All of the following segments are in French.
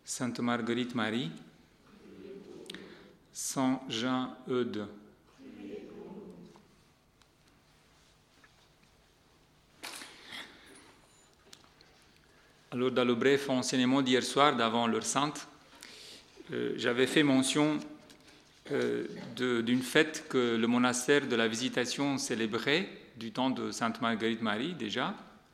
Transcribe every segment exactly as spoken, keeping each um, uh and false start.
Sainte Marguerite Marie, Saint Jean Eudes. Alors, dans le bref enseignement d'hier soir, d'avant l'heure sainte, euh, j'avais fait mention euh, de, d'une fête que le monastère de la Visitation célébrait du temps de Sainte Marguerite Marie, déjà.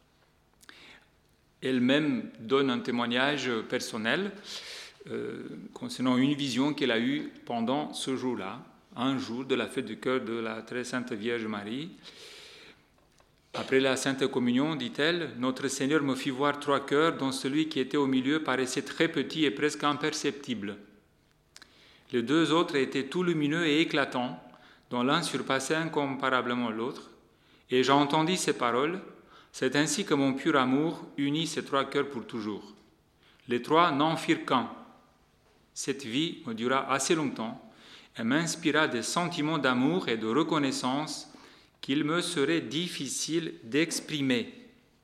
Elle-même donne un témoignage personnel euh, concernant une vision qu'elle a eue pendant ce jour-là, un jour de la fête du cœur de la très sainte Vierge Marie. Après la Sainte Communion, dit-elle, notre Seigneur me fit voir trois cœurs dont celui qui était au milieu paraissait très petit et presque imperceptible. Les deux autres étaient tout lumineux et éclatants, dont l'un surpassait incomparablement l'autre. Et j'entendis ces paroles: c'est ainsi que mon pur amour unit ces trois cœurs pour toujours. Les trois n'en firent qu'un. Cette vie me dura assez longtemps et m'inspira des sentiments d'amour et de reconnaissance qu'il me serait difficile d'exprimer.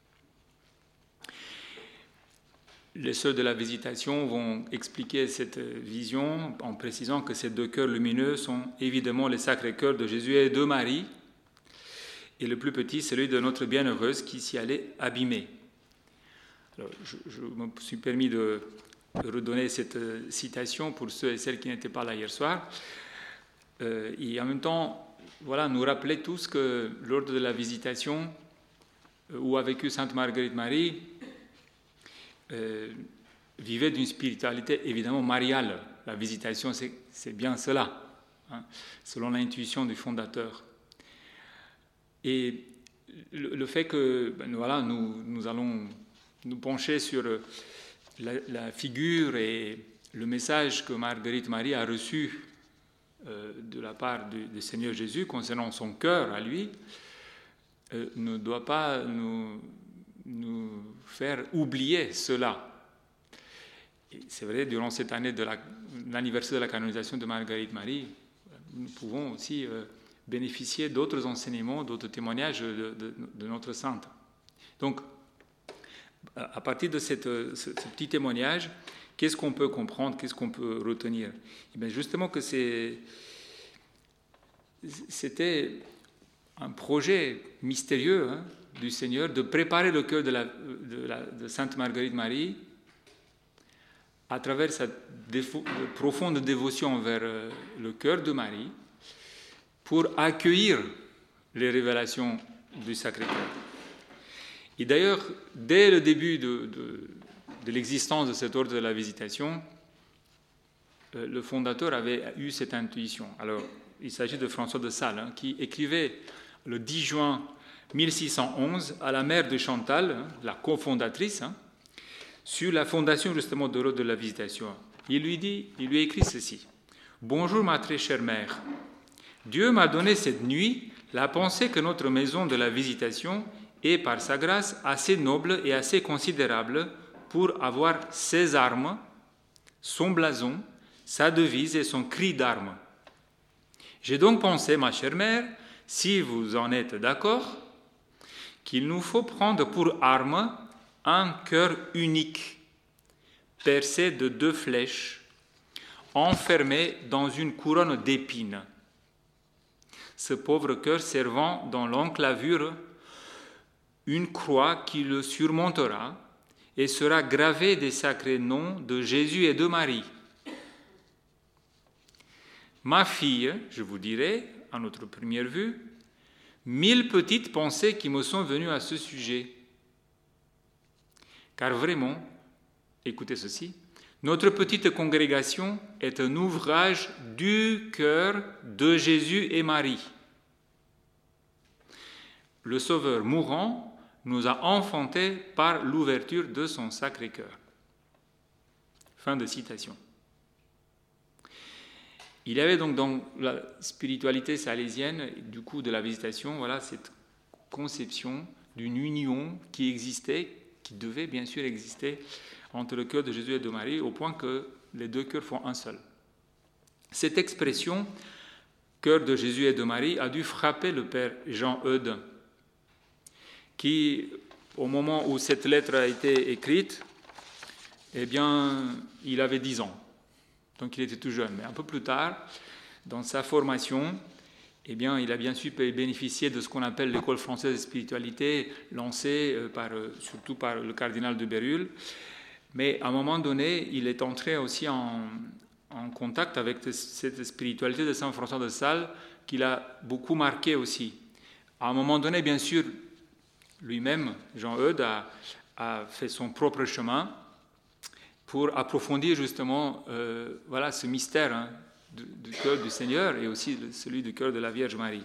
Les sœurs de la Visitation vont expliquer cette vision en précisant que ces deux cœurs lumineux sont évidemment les sacrés cœurs de Jésus et de Marie, et le plus petit, celui de notre bienheureuse qui s'y allait abîmer. Alors, je, je me suis permis de, de redonner cette citation pour ceux et celles qui n'étaient pas là hier soir, euh, et en même temps, voilà, nous rappeler tous que l'ordre de la Visitation, où a vécu Sainte Marguerite Marie, euh, vivait d'une spiritualité évidemment mariale. La Visitation, c'est, c'est bien cela, hein, selon l'intuition du fondateur. Et le, le fait que ben, voilà, nous, nous allons nous pencher sur la, la figure et le message que Marguerite Marie a reçu euh, de la part du, du Seigneur Jésus concernant son cœur à lui, euh, ne doit pas nous, nous faire oublier cela. Et c'est vrai, durant cette année de la, l'anniversaire de la canonisation de Marguerite Marie, nous pouvons aussi euh, bénéficier d'autres enseignements, d'autres témoignages de, de, de notre sainte. Donc, à partir de cette, ce, ce petit témoignage, qu'est-ce qu'on peut comprendre, qu'est-ce qu'on peut retenir? Et bien justement que c'est, c'était un projet mystérieux hein, du Seigneur de préparer le cœur de, la, de, la, de Sainte Marguerite Marie à travers sa défo, profonde dévotion envers le cœur de Marie, pour accueillir les révélations du Sacré-Cœur. Et d'ailleurs, dès le début de, de, de l'existence de cet ordre de la Visitation, euh, le fondateur avait eu cette intuition. Alors, il s'agit de François de Sales, hein, qui écrivait le dix juin mille six cent onze à la mère de Chantal, hein, la cofondatrice, hein, sur la fondation justement de l'ordre de la Visitation. Il lui dit, il lui écrit ceci: « Bonjour ma très chère mère. Dieu m'a donné cette nuit la pensée que notre maison de la Visitation est, par sa grâce, assez noble et assez considérable pour avoir ses armes, son blason, sa devise et son cri d'armes. J'ai donc pensé, ma chère mère, si vous en êtes d'accord, qu'il nous faut prendre pour arme un cœur unique, percé de deux flèches, enfermé dans une couronne d'épines. Ce pauvre cœur servant dans l'enclavure une croix qui le surmontera et sera gravée des sacrés noms de Jésus et de Marie. Ma fille, je vous dirai, à notre première vue, mille petites pensées qui me sont venues à ce sujet. Car vraiment, écoutez ceci, notre petite congrégation est un ouvrage du cœur de Jésus et Marie. Le Sauveur mourant nous a enfantés par l'ouverture de son Sacré-Cœur. » Fin de citation. Il y avait donc dans la spiritualité salésienne, du coup de la Visitation, voilà, cette conception d'une union qui existait, qui devait bien sûr exister entre le cœur de Jésus et de Marie, au point que les deux cœurs font un seul. Cette expression, cœur de Jésus et de Marie, a dû frapper le père Jean Eudes, qui, au moment où cette lettre a été écrite, eh bien, il avait dix ans. Donc il était tout jeune. Mais un peu plus tard, dans sa formation, eh bien, il a bien sûr bénéficié de ce qu'on appelle l'école française de spiritualité, lancée par, surtout par le cardinal de Bérulle. Mais à un moment donné, il est entré aussi en, en contact avec cette spiritualité de Saint François de Sales qui l'a beaucoup marqué aussi. À un moment donné, bien sûr, lui-même, Jean-Eudes, a, a fait son propre chemin pour approfondir justement euh, voilà, ce mystère hein, du, du cœur du Seigneur et aussi celui du cœur de la Vierge Marie.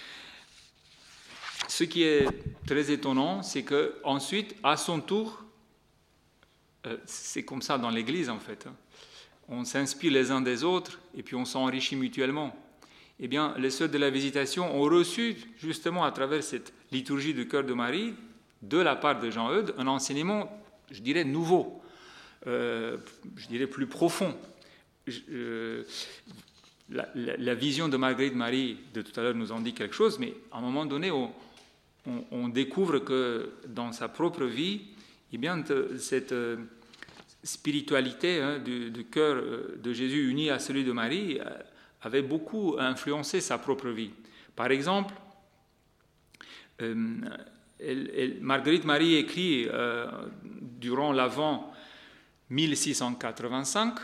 Ce qui est très étonnant, c'est qu'ensuite, à son tour, euh, c'est comme ça dans l'Église en fait, hein, on s'inspire les uns des autres et puis on s'enrichit mutuellement. Eh bien, les Sœurs de la Visitation ont reçu justement à travers cette liturgie du cœur de Marie, de la part de Jean-Eudes, un enseignement, je dirais, nouveau. Euh, je dirais plus profond. Je, euh, la, la, la vision de Marguerite Marie de tout à l'heure nous en dit quelque chose, mais à un moment donné, on, on, on découvre que dans sa propre vie, eh bien, cette euh, spiritualité hein, du, du cœur de Jésus uni à celui de Marie euh, avait beaucoup influencé sa propre vie. Par exemple, euh, elle, elle, Marguerite Marie écrit euh, durant l'Avent mille six cent quatre-vingt-cinq,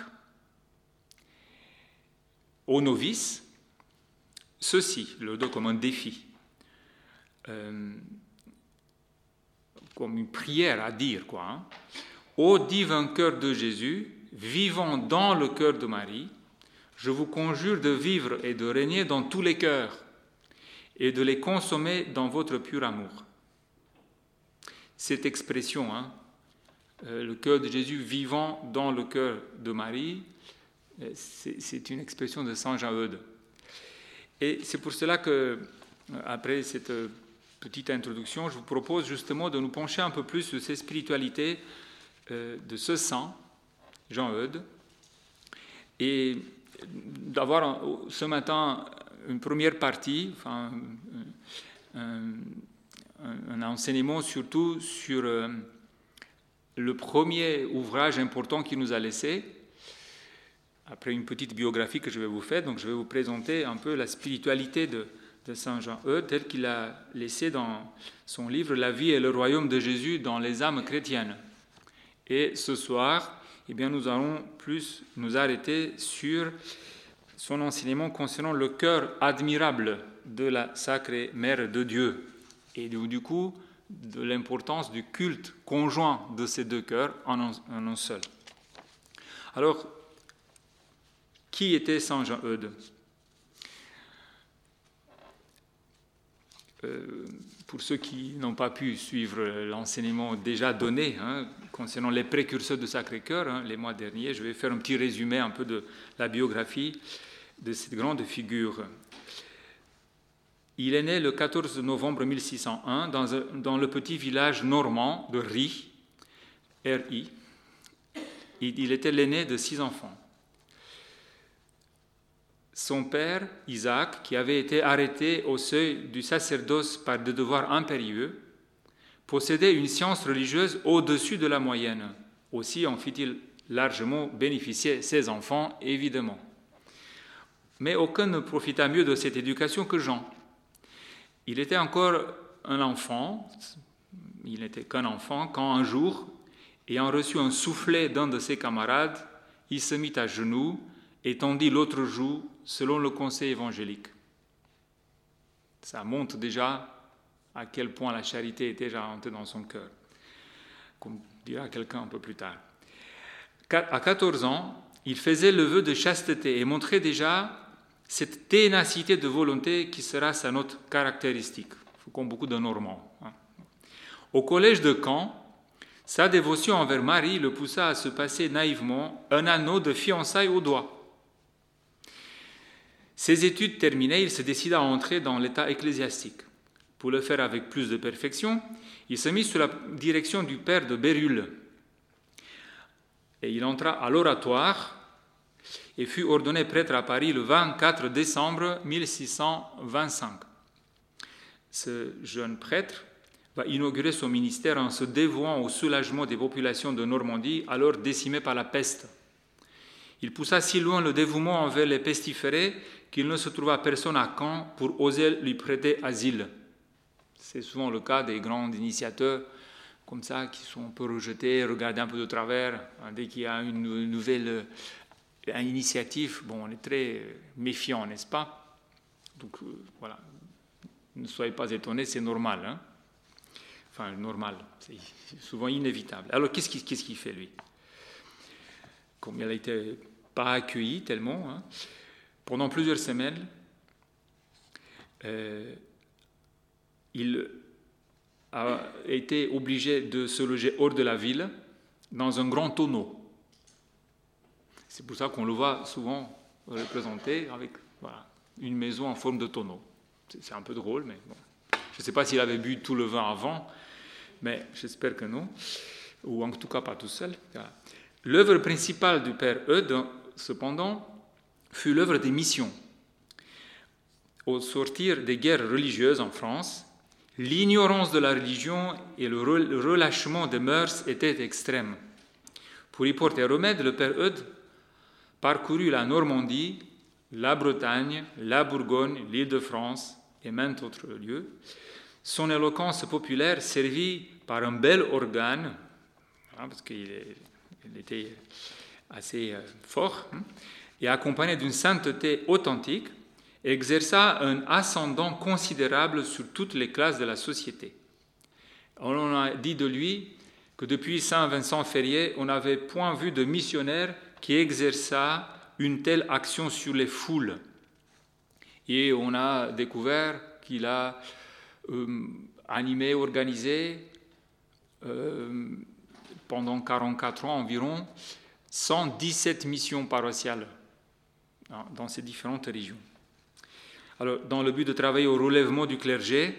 aux novices, ceci, le dos comme un défi, euh, comme une prière à dire, quoi. Hein. Ô divin cœur de Jésus, vivant dans le cœur de Marie, je vous conjure de vivre et de régner dans tous les cœurs et de les consommer dans votre pur amour. Cette expression, hein, Euh, le cœur de Jésus vivant dans le cœur de Marie, c'est, c'est une expression de Saint Jean-Eudes. Et c'est pour cela que, après cette petite introduction, je vous propose justement de nous pencher un peu plus sur ces spiritualités euh, de ce saint, Jean-Eudes, et d'avoir un, ce matin une première partie, enfin, un, un, un enseignement surtout sur... Euh, le premier ouvrage important qu'il nous a laissé, après une petite biographie que je vais vous faire, donc je vais vous présenter un peu la spiritualité de, de Saint Jean-Eudes, telle qu'il a laissé dans son livre « La vie et le royaume de Jésus dans les âmes chrétiennes ». Et ce soir, eh bien, nous allons plus nous arrêter sur son enseignement concernant le cœur admirable de la Sacrée Mère de Dieu. Et du coup, de l'importance du culte conjoint de ces deux cœurs en un, en un seul. Alors, qui était Saint Jean-Eudes ? euh, Pour ceux qui n'ont pas pu suivre l'enseignement déjà donné hein, concernant les précurseurs du Sacré-Cœur, hein, les mois derniers, je vais faire un petit résumé un peu de la biographie de cette grande figure. Il est né le quatorze novembre mille six cent un dans, un, dans le petit village normand de Ry, R I. Il était l'aîné de six enfants. Son père, Isaac, qui avait été arrêté au seuil du sacerdoce par des devoirs impérieux, possédait une science religieuse au-dessus de la moyenne. Aussi en fit-il largement bénéficier ses enfants, évidemment. Mais aucun ne profita mieux de cette éducation que Jean. Il était encore un enfant, il n'était qu'un enfant, quand un jour, ayant reçu un soufflet d'un de ses camarades, il se mit à genoux et tendit l'autre joue selon le conseil évangélique. Ça montre déjà à quel point la charité était déjà rentrée dans son cœur, comme dira quelqu'un un peu plus tard. À quatorze ans, il faisait le vœu de chasteté et montrait déjà cette ténacité de volonté qui sera sa note caractéristique, comme beaucoup de Normands. Au collège de Caen, sa dévotion envers Marie le poussa à se passer naïvement un anneau de fiançailles au doigt. Ses études terminées, il se décida à entrer dans l'état ecclésiastique. Pour le faire avec plus de perfection, il se mit sous la direction du père de Bérulle. Et il entra à l'oratoire et fut ordonné prêtre à Paris le vingt-quatre décembre mille six cent vingt-cinq. Ce jeune prêtre va inaugurer son ministère en se dévouant au soulagement des populations de Normandie, alors décimées par la peste. Il poussa si loin le dévouement envers les pestiférés qu'il ne se trouva personne à Caen pour oser lui prêter asile. C'est souvent le cas des grands initiateurs comme ça, qui sont un peu rejetés, regardés un peu de travers. Dès qu'il y a une nouvelle une initiative, bon, on est très méfiant, n'est-ce pas? Donc euh, voilà, ne soyez pas étonnés, c'est normal. Hein, enfin, normal, c'est souvent inévitable. Alors, qu'est-ce qu'il, qu'est-ce qu'il fait, lui? Comme il n'a été pas accueilli tellement, hein, pendant plusieurs semaines, euh, il a été obligé de se loger hors de la ville, dans un grand tonneau. C'est pour ça qu'on le voit souvent représenté avec voilà, une maison en forme de tonneau. C'est un peu drôle, mais bon. Je ne sais pas s'il avait bu tout le vin avant, mais j'espère que non, ou en tout cas pas tout seul. Voilà. L'œuvre principale du père Eudes, cependant, fut l'œuvre des missions. Au sortir des guerres religieuses en France, l'ignorance de la religion et le relâchement des mœurs étaient extrêmes. Pour y porter remède, le père Eudes parcourut la Normandie, la Bretagne, la Bourgogne, l'Île-de-France et maintes autres lieux. Son éloquence populaire servit par un bel organe, hein, parce qu'il est, il était assez euh, fort, hein, et accompagné d'une sainteté authentique, exerça un ascendant considérable sur toutes les classes de la société. On a dit de lui que depuis Saint Vincent Ferrier, on n'avait point vu de missionnaire qui exerça une telle action sur les foules. Et on a découvert qu'il a euh, animé, organisé, euh, pendant quarante-quatre ans environ, cent dix-sept missions paroissiales hein, dans ces différentes régions. Alors, dans le but de travailler au relèvement du clergé,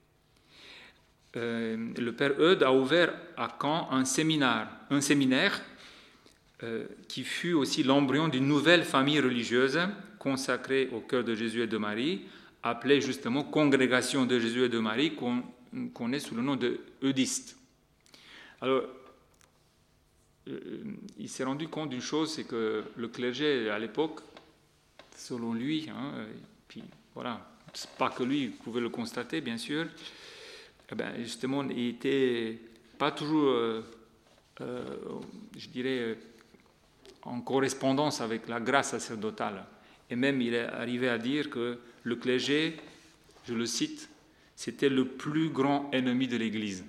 euh, le père Eudes a ouvert à Caen un séminaire, un séminaire euh, qui fut aussi l'embryon d'une nouvelle famille religieuse consacrée au cœur de Jésus et de Marie, appelée justement Congrégation de Jésus et de Marie, qu'on connaît sous le nom de eudistes. Alors, euh, il s'est rendu compte d'une chose, c'est que le clergé à l'époque, selon lui, hein, puis voilà, c'est pas que lui pouvait le constater, bien sûr, eh bien, justement, il n'était pas toujours, euh, euh, je dirais, en correspondance avec la grâce sacerdotale. Et même, il est arrivé à dire que le clergé, je le cite, c'était le plus grand ennemi de l'Église.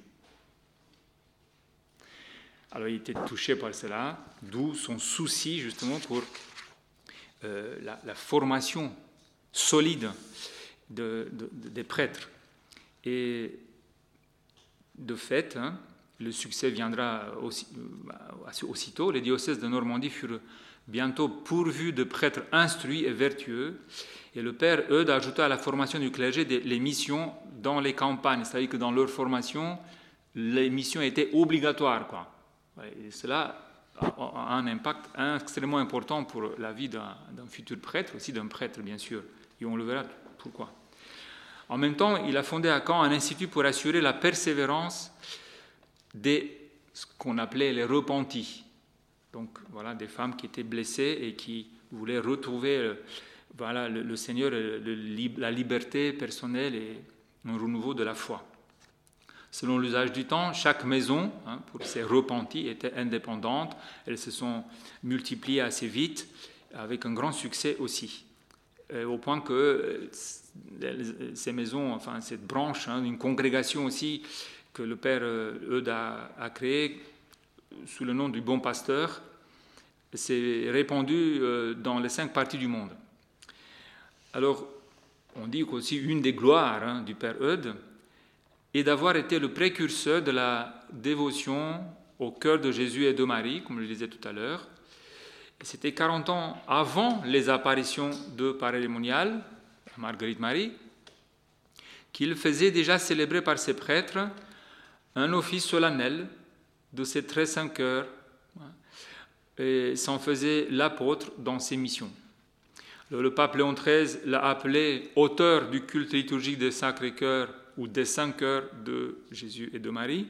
Alors, il était touché par cela, d'où son souci, justement, pour euh, la, la formation solide de, de, de, des prêtres. Et de fait, hein, le succès viendra aussi, euh, aussitôt. Les diocèses de Normandie furent bientôt pourvus de prêtres instruits et vertueux. Et le père Eudes ajouta à la formation du clergé des, les missions dans les campagnes. C'est-à-dire que dans leur formation, les missions étaient obligatoires, quoi. Et cela a un impact extrêmement important pour la vie d'un, d'un futur prêtre, aussi d'un prêtre, bien sûr. Et on le verra pourquoi. En même temps, il a fondé à Caen un institut pour assurer la persévérance des ce qu'on appelait les repentis. Donc, voilà, des femmes qui étaient blessées et qui voulaient retrouver voilà, le, le Seigneur, le, la liberté personnelle et un renouveau de la foi. Selon l'usage du temps, chaque maison, hein, pour ces repentis, était indépendante. Elles se sont multipliées assez vite, avec un grand succès aussi. Euh, au point que euh, ces maisons, enfin cette branche, hein, une congrégation aussi, que le père Eudes a, a créée sous le nom du Bon Pasteur, s'est répandue euh, dans les cinq parties du monde. Alors, on dit qu'aussi une des gloires hein, du père Eudes, et d'avoir été le précurseur de la dévotion au cœur de Jésus et de Marie, comme je le disais tout à l'heure. Et c'était quarante ans avant les apparitions de Paray-le-Monial, Marguerite Marie, qu'il faisait déjà célébrer par ses prêtres un office solennel de ces très saints cœurs, et s'en faisait l'apôtre dans ses missions. Le pape Léon treize l'a appelé auteur du culte liturgique des Sacré-Cœur ou des cinq cœurs de Jésus et de Marie.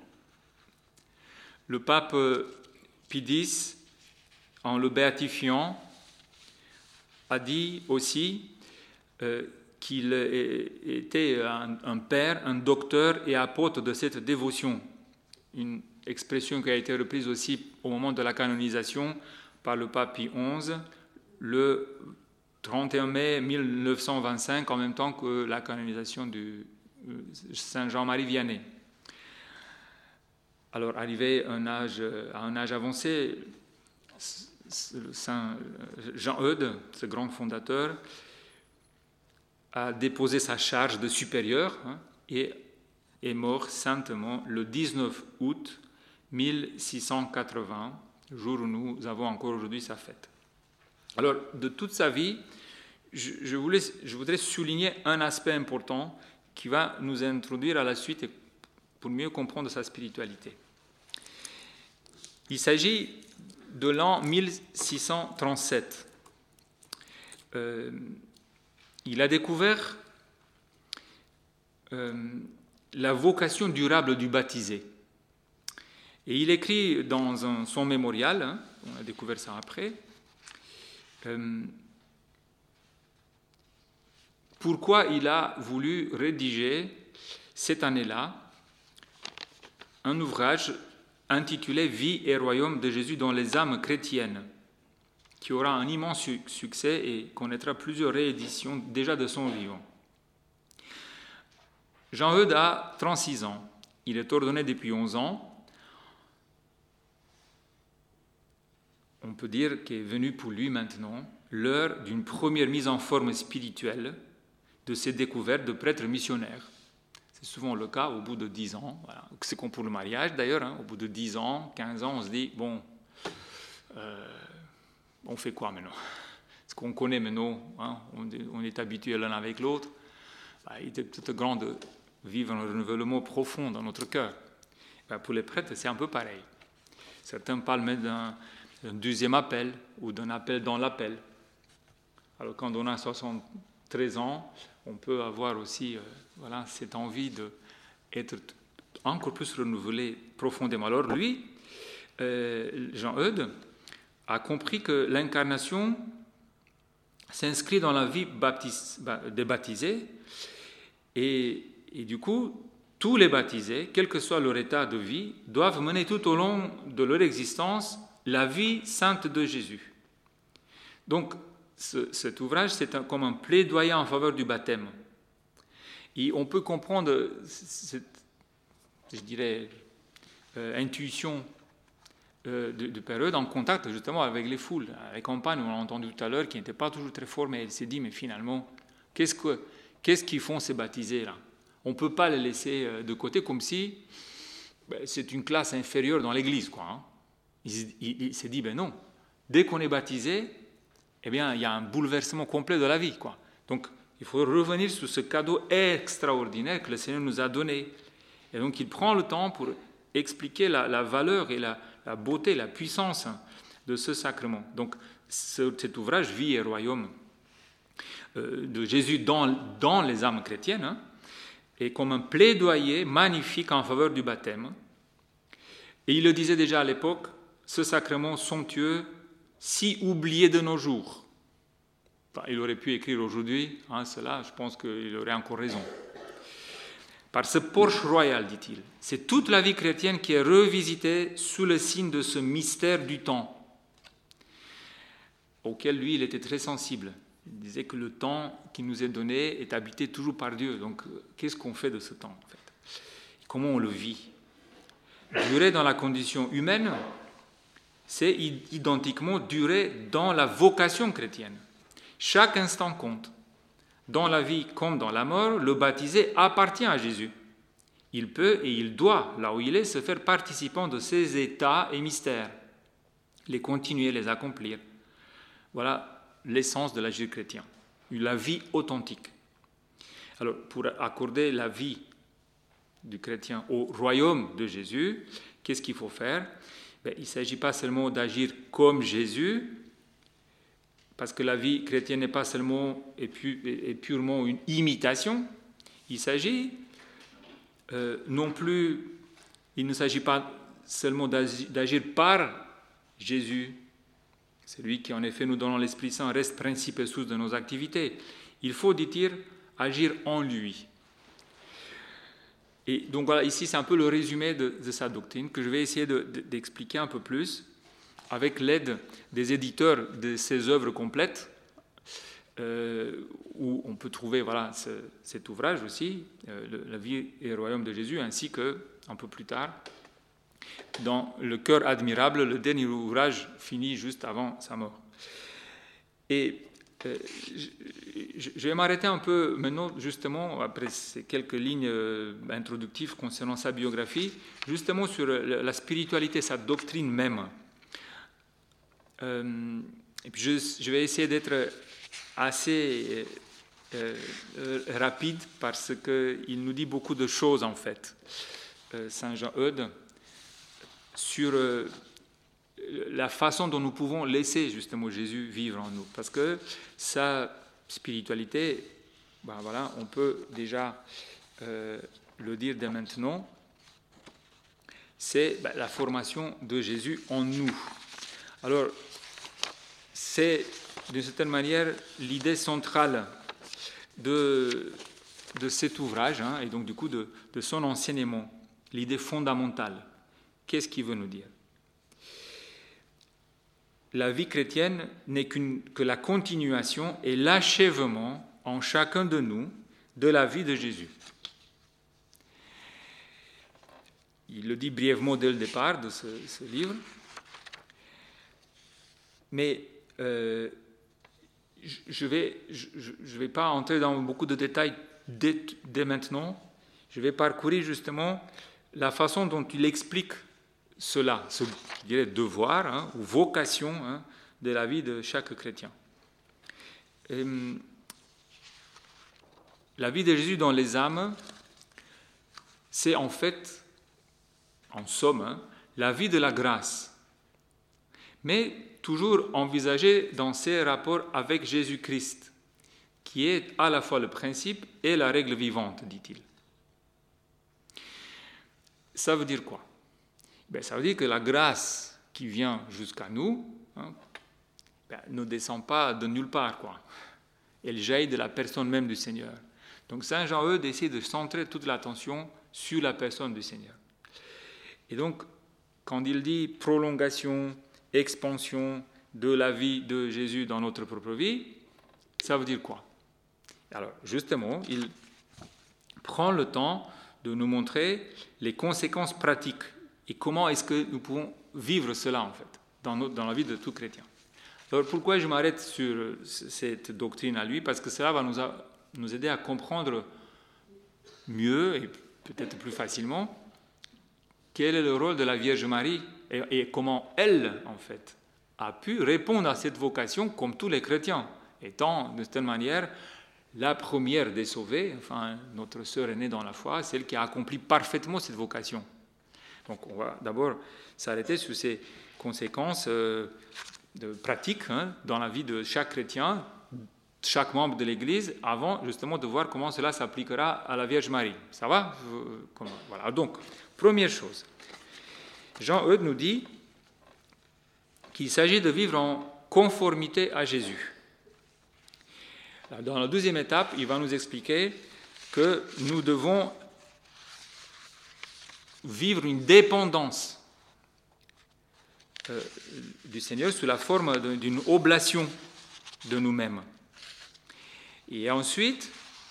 Le pape Pie X, en le béatifiant, a dit aussi euh, qu'il était un, un père, un docteur et apôtre de cette dévotion. Une expression qui a été reprise aussi au moment de la canonisation par le pape Pie onze, le trente et un mai mille neuf cent vingt-cinq, en même temps que la canonisation de Saint Jean-Marie Vianney. Alors, arrivé à un âge, à un âge avancé, Saint Jean-Eudes, ce grand fondateur, a déposé sa charge de supérieur hein, et est mort saintement le dix-neuf août mille six cent quatre-vingts, jour où nous avons encore aujourd'hui sa fête. Alors, de toute sa vie, je, je, voulais, je voudrais souligner un aspect important qui va nous introduire à la suite pour mieux comprendre sa spiritualité. Il s'agit de l'an mille six cent trente-sept. Euh, il a découvert euh, la vocation durable du baptisé. Et il écrit dans un, son mémorial, hein, on a découvert ça après, euh, pourquoi il a voulu rédiger cette année-là un ouvrage intitulé « Vie et royaume de Jésus dans les âmes chrétiennes », qui aura un immense succès et connaîtra plusieurs rééditions déjà de son vivant. Jean-Eudes a trente-six ans. Il est ordonné depuis onze ans. On peut dire qu'est venue pour lui maintenant l'heure d'une première mise en forme spirituelle de ses découvertes de prêtre missionnaire. C'est souvent le cas au bout de dix ans. Voilà. C'est comme pour le mariage d'ailleurs. Hein. Au bout de dix ans, quinze ans, on se dit, bon, euh, on fait quoi maintenant? Ce qu'on connaît maintenant, hein, on, on est habitué l'un avec l'autre. Bah, il était peut-être grand de vivre un renouvellement profond dans notre cœur. Bah, pour les prêtres, c'est un peu pareil. Certains parlent même d'un, d'un deuxième appel ou d'un appel dans l'appel. Alors quand on a soixante-treize ans, on peut avoir aussi euh, voilà, cette envie d'être encore plus renouvelé profondément. Alors lui, euh, Jean-Eudes, a compris que l'incarnation s'inscrit dans la vie baptis- des baptisés et, et du coup, tous les baptisés, quel que soit leur état de vie, doivent mener tout au long de leur existence la vie sainte de Jésus. Donc, ce, cet ouvrage, c'est un, comme un plaidoyer en faveur du baptême. Et on peut comprendre cette, je dirais, euh, intuition euh, de, de Père Eudes en contact justement avec les foules. Les campagnes, on l'a entendu tout à l'heure, qui n'étaient pas toujours très formées. Il s'est dit, mais finalement, qu'est-ce, que, qu'est-ce qu'ils font ces baptisés-là? On ne peut pas les laisser de côté comme si ben, c'est une classe inférieure dans l'Église, quoi. Hein. Il, il, il s'est dit, ben non, dès qu'on est baptisé, eh bien, il y a un bouleversement complet de la vie, quoi. Donc, il faut revenir sur ce cadeau extraordinaire que le Seigneur nous a donné. Et donc, il prend le temps pour expliquer la, la valeur et la, la beauté, la puissance de ce sacrement. Donc, ce, cet ouvrage, Vie et royaume euh, de Jésus dans, dans les âmes chrétiennes, hein, est comme un plaidoyer magnifique en faveur du baptême. Et il le disait déjà à l'époque, ce sacrement somptueux, si oublié de nos jours. Enfin, il aurait pu écrire aujourd'hui, hein, cela, je pense qu'il aurait encore raison. Par ce porche royal, dit-il, c'est toute la vie chrétienne qui est revisitée sous le signe de ce mystère du temps, auquel lui, il était très sensible. Il disait que le temps qui nous est donné est habité toujours par Dieu. Donc, qu'est-ce qu'on fait de ce temps, en fait? Comment on le vit? Durer dans la condition humaine, c'est identiquement durer dans la vocation chrétienne. Chaque instant compte. Dans la vie comme dans la mort, le baptisé appartient à Jésus. Il peut et il doit, là où il est, se faire participant de ses états et mystères, les continuer, les accomplir. Voilà l'essence de l'agir chrétien, la vie authentique. Alors, pour accorder la vie du chrétien au royaume de Jésus, qu'est-ce qu'il faut faire? Ben, il ne s'agit pas seulement d'agir comme Jésus, parce que la vie chrétienne n'est pas seulement et, pu, et purement une imitation, il s'agit euh, non plus, il ne s'agit pas seulement d'agir par Jésus, c'est lui qui en effet nous donnant l'Esprit Saint reste principe et source de nos activités. Il faut, dit-il, agir en lui. Et donc voilà, ici c'est un peu le résumé de, de sa doctrine que je vais essayer de, de, d'expliquer un peu plus avec l'aide des éditeurs de ses œuvres complètes, euh, où on peut trouver voilà, ce, cet ouvrage aussi, euh, le, La vie et le royaume de Jésus, ainsi que, un peu plus tard, dans Le cœur admirable, le dernier ouvrage fini juste avant sa mort. Et euh, je, je vais m'arrêter un peu maintenant, justement, après ces quelques lignes euh, introductives concernant sa biographie, justement sur la, la spiritualité, sa doctrine même. Euh, et puis je, je vais essayer d'être assez euh, euh, rapide parce qu'il nous dit beaucoup de choses, en fait, euh, Saint Jean-Eudes, sur euh, la façon dont nous pouvons laisser justement Jésus vivre en nous. Parce que sa spiritualité, ben voilà, on peut déjà euh, le dire dès maintenant, c'est ben, la formation de Jésus en nous. Alors, c'est d'une certaine manière l'idée centrale de, de cet ouvrage, hein, et donc du coup de, de son enseignement, l'idée fondamentale. Qu'est-ce qu'il veut nous dire ? La vie chrétienne n'est qu'une, que la continuation et l'achèvement en chacun de nous de la vie de Jésus. Il le dit brièvement dès le départ de ce, ce livre, mais euh, je ne vais, je, je vais pas entrer dans beaucoup de détails dès, dès maintenant. Je vais parcourir justement la façon dont il explique cela, ce je dirais, devoir hein, ou vocation hein, de la vie de chaque chrétien. Et, la vie de Jésus dans les âmes, c'est en fait, en somme, hein, la vie de la grâce, mais toujours envisagée dans ses rapports avec Jésus-Christ, qui est à la fois le principe et la règle vivante, dit-il. Ça veut dire quoi ? Ben, ça veut dire que la grâce qui vient jusqu'à nous hein, ben, ne descend pas de nulle part, quoi. Elle jaillit de la personne même du Seigneur. Donc Saint Jean-Eudes décide de centrer toute l'attention sur la personne du Seigneur. Et donc, quand il dit prolongation, expansion de la vie de Jésus dans notre propre vie, ça veut dire quoi ? Alors, justement, il prend le temps de nous montrer les conséquences pratiques et comment est-ce que nous pouvons vivre cela, en fait, dans, notre, dans la vie de tout chrétien. Alors, pourquoi je m'arrête sur cette doctrine à lui ? Parce que cela va nous, a, nous aider à comprendre mieux et peut-être plus facilement quel est le rôle de la Vierge Marie et, et comment elle, en fait, a pu répondre à cette vocation comme tous les chrétiens, étant, de cette manière, la première des sauvées, enfin, notre sœur aînée dans la foi, celle qui a accompli parfaitement cette vocation. Donc, on va d'abord s'arrêter sur ces conséquences euh, de pratiques hein, dans la vie de chaque chrétien, chaque membre de l'Église, avant justement de voir comment cela s'appliquera à la Vierge Marie. Ça va ? Comment ? Voilà. Donc, première chose, Jean-Eudes nous dit qu'il s'agit de vivre en conformité à Jésus. Dans la deuxième étape, il va nous expliquer que nous devons vivre une dépendance euh, du Seigneur sous la forme de, d'une oblation de nous-mêmes. Et ensuite,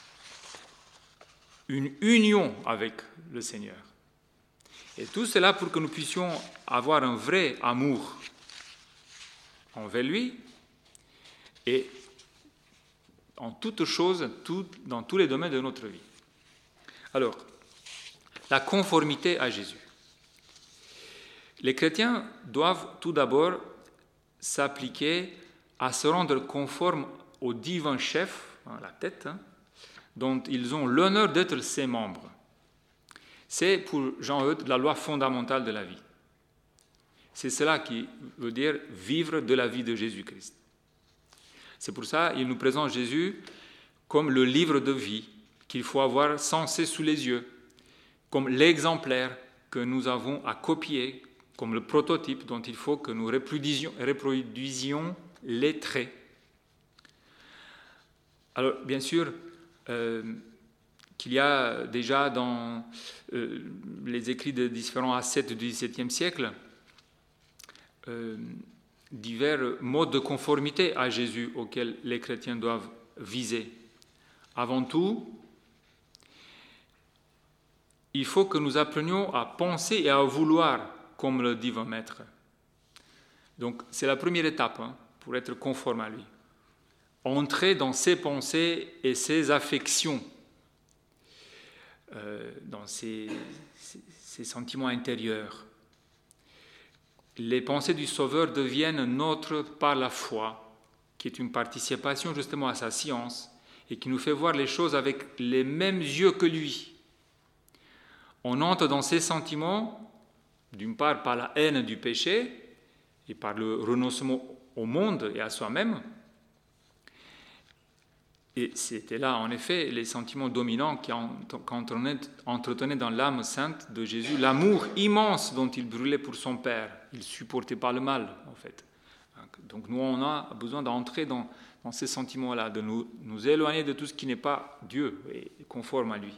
une union avec le Seigneur. Et tout cela pour que nous puissions avoir un vrai amour envers lui et en toutes choses, tout, dans tous les domaines de notre vie. Alors, la conformité à Jésus. Les chrétiens doivent tout d'abord s'appliquer à se rendre conformes au divin chef, hein, la tête, hein, dont ils ont l'honneur d'être ses membres. C'est pour Jean-Eudes la loi fondamentale de la vie. C'est cela qui veut dire vivre de la vie de Jésus-Christ. C'est pour ça qu'il nous présente Jésus comme le livre de vie qu'il faut avoir sans cesse sous les yeux, comme l'exemplaire que nous avons à copier, comme le prototype dont il faut que nous reproduisions, reproduisions les traits. Alors, bien sûr, euh, qu'il y a déjà dans euh, les écrits de différents ascètes du dix-septième siècle euh, divers modes de conformité à Jésus auxquels les chrétiens doivent viser. Avant tout, il faut que nous apprenions à penser et à vouloir comme le divin maître. Donc, c'est la première étape hein, pour être conforme à lui. Entrer dans ses pensées et ses affections, euh, dans ses, ses, ses sentiments intérieurs. Les pensées du Sauveur deviennent nôtres par la foi, qui est une participation justement à sa science et qui nous fait voir les choses avec les mêmes yeux que lui. On entre dans ses sentiments, d'une part par la haine du péché et par le renoncement au monde et à soi-même. Et c'était là, en effet, les sentiments dominants qui entretenaient dans l'âme sainte de Jésus, l'amour immense dont il brûlait pour son Père. Il ne supportait pas le mal, en fait. Donc nous, on a besoin d'entrer dans, dans ces sentiments-là, de nous, nous éloigner de tout ce qui n'est pas Dieu et conforme à lui.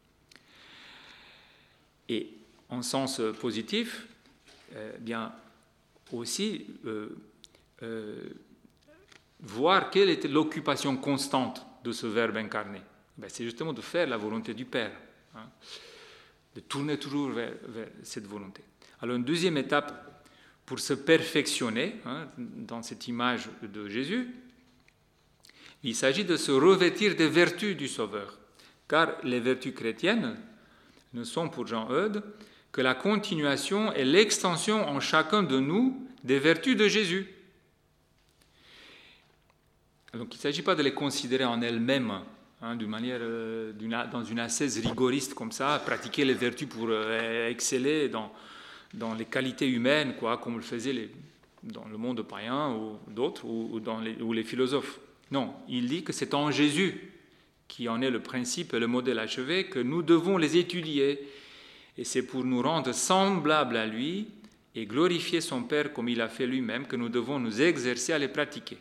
Et en sens positif, euh, bien aussi euh, euh, voir quelle était l'occupation constante de ce Verbe incarné. Ben, c'est justement de faire la volonté du Père, hein, de tourner toujours vers, vers cette volonté. Alors une deuxième étape pour se perfectionner hein, dans cette image de Jésus, il s'agit de se revêtir des vertus du Sauveur, car les vertus chrétiennes ne sont pour Jean Eudes que la continuation et l'extension en chacun de nous des vertus de Jésus. Donc il ne s'agit pas de les considérer en elles-mêmes, hein, d'une manière, euh, d'une, dans une ascèse rigoriste comme ça, pratiquer les vertus pour euh, exceller dans, dans les qualités humaines, quoi, comme le faisaient les, dans le monde païen ou d'autres, ou, ou, dans les, ou les philosophes. Non, il dit que c'est en Jésus qui en est le principe et le modèle achevé, que nous devons les étudier. Et c'est pour nous rendre semblables à lui et glorifier son Père comme il a fait lui-même que nous devons nous exercer à les pratiquer.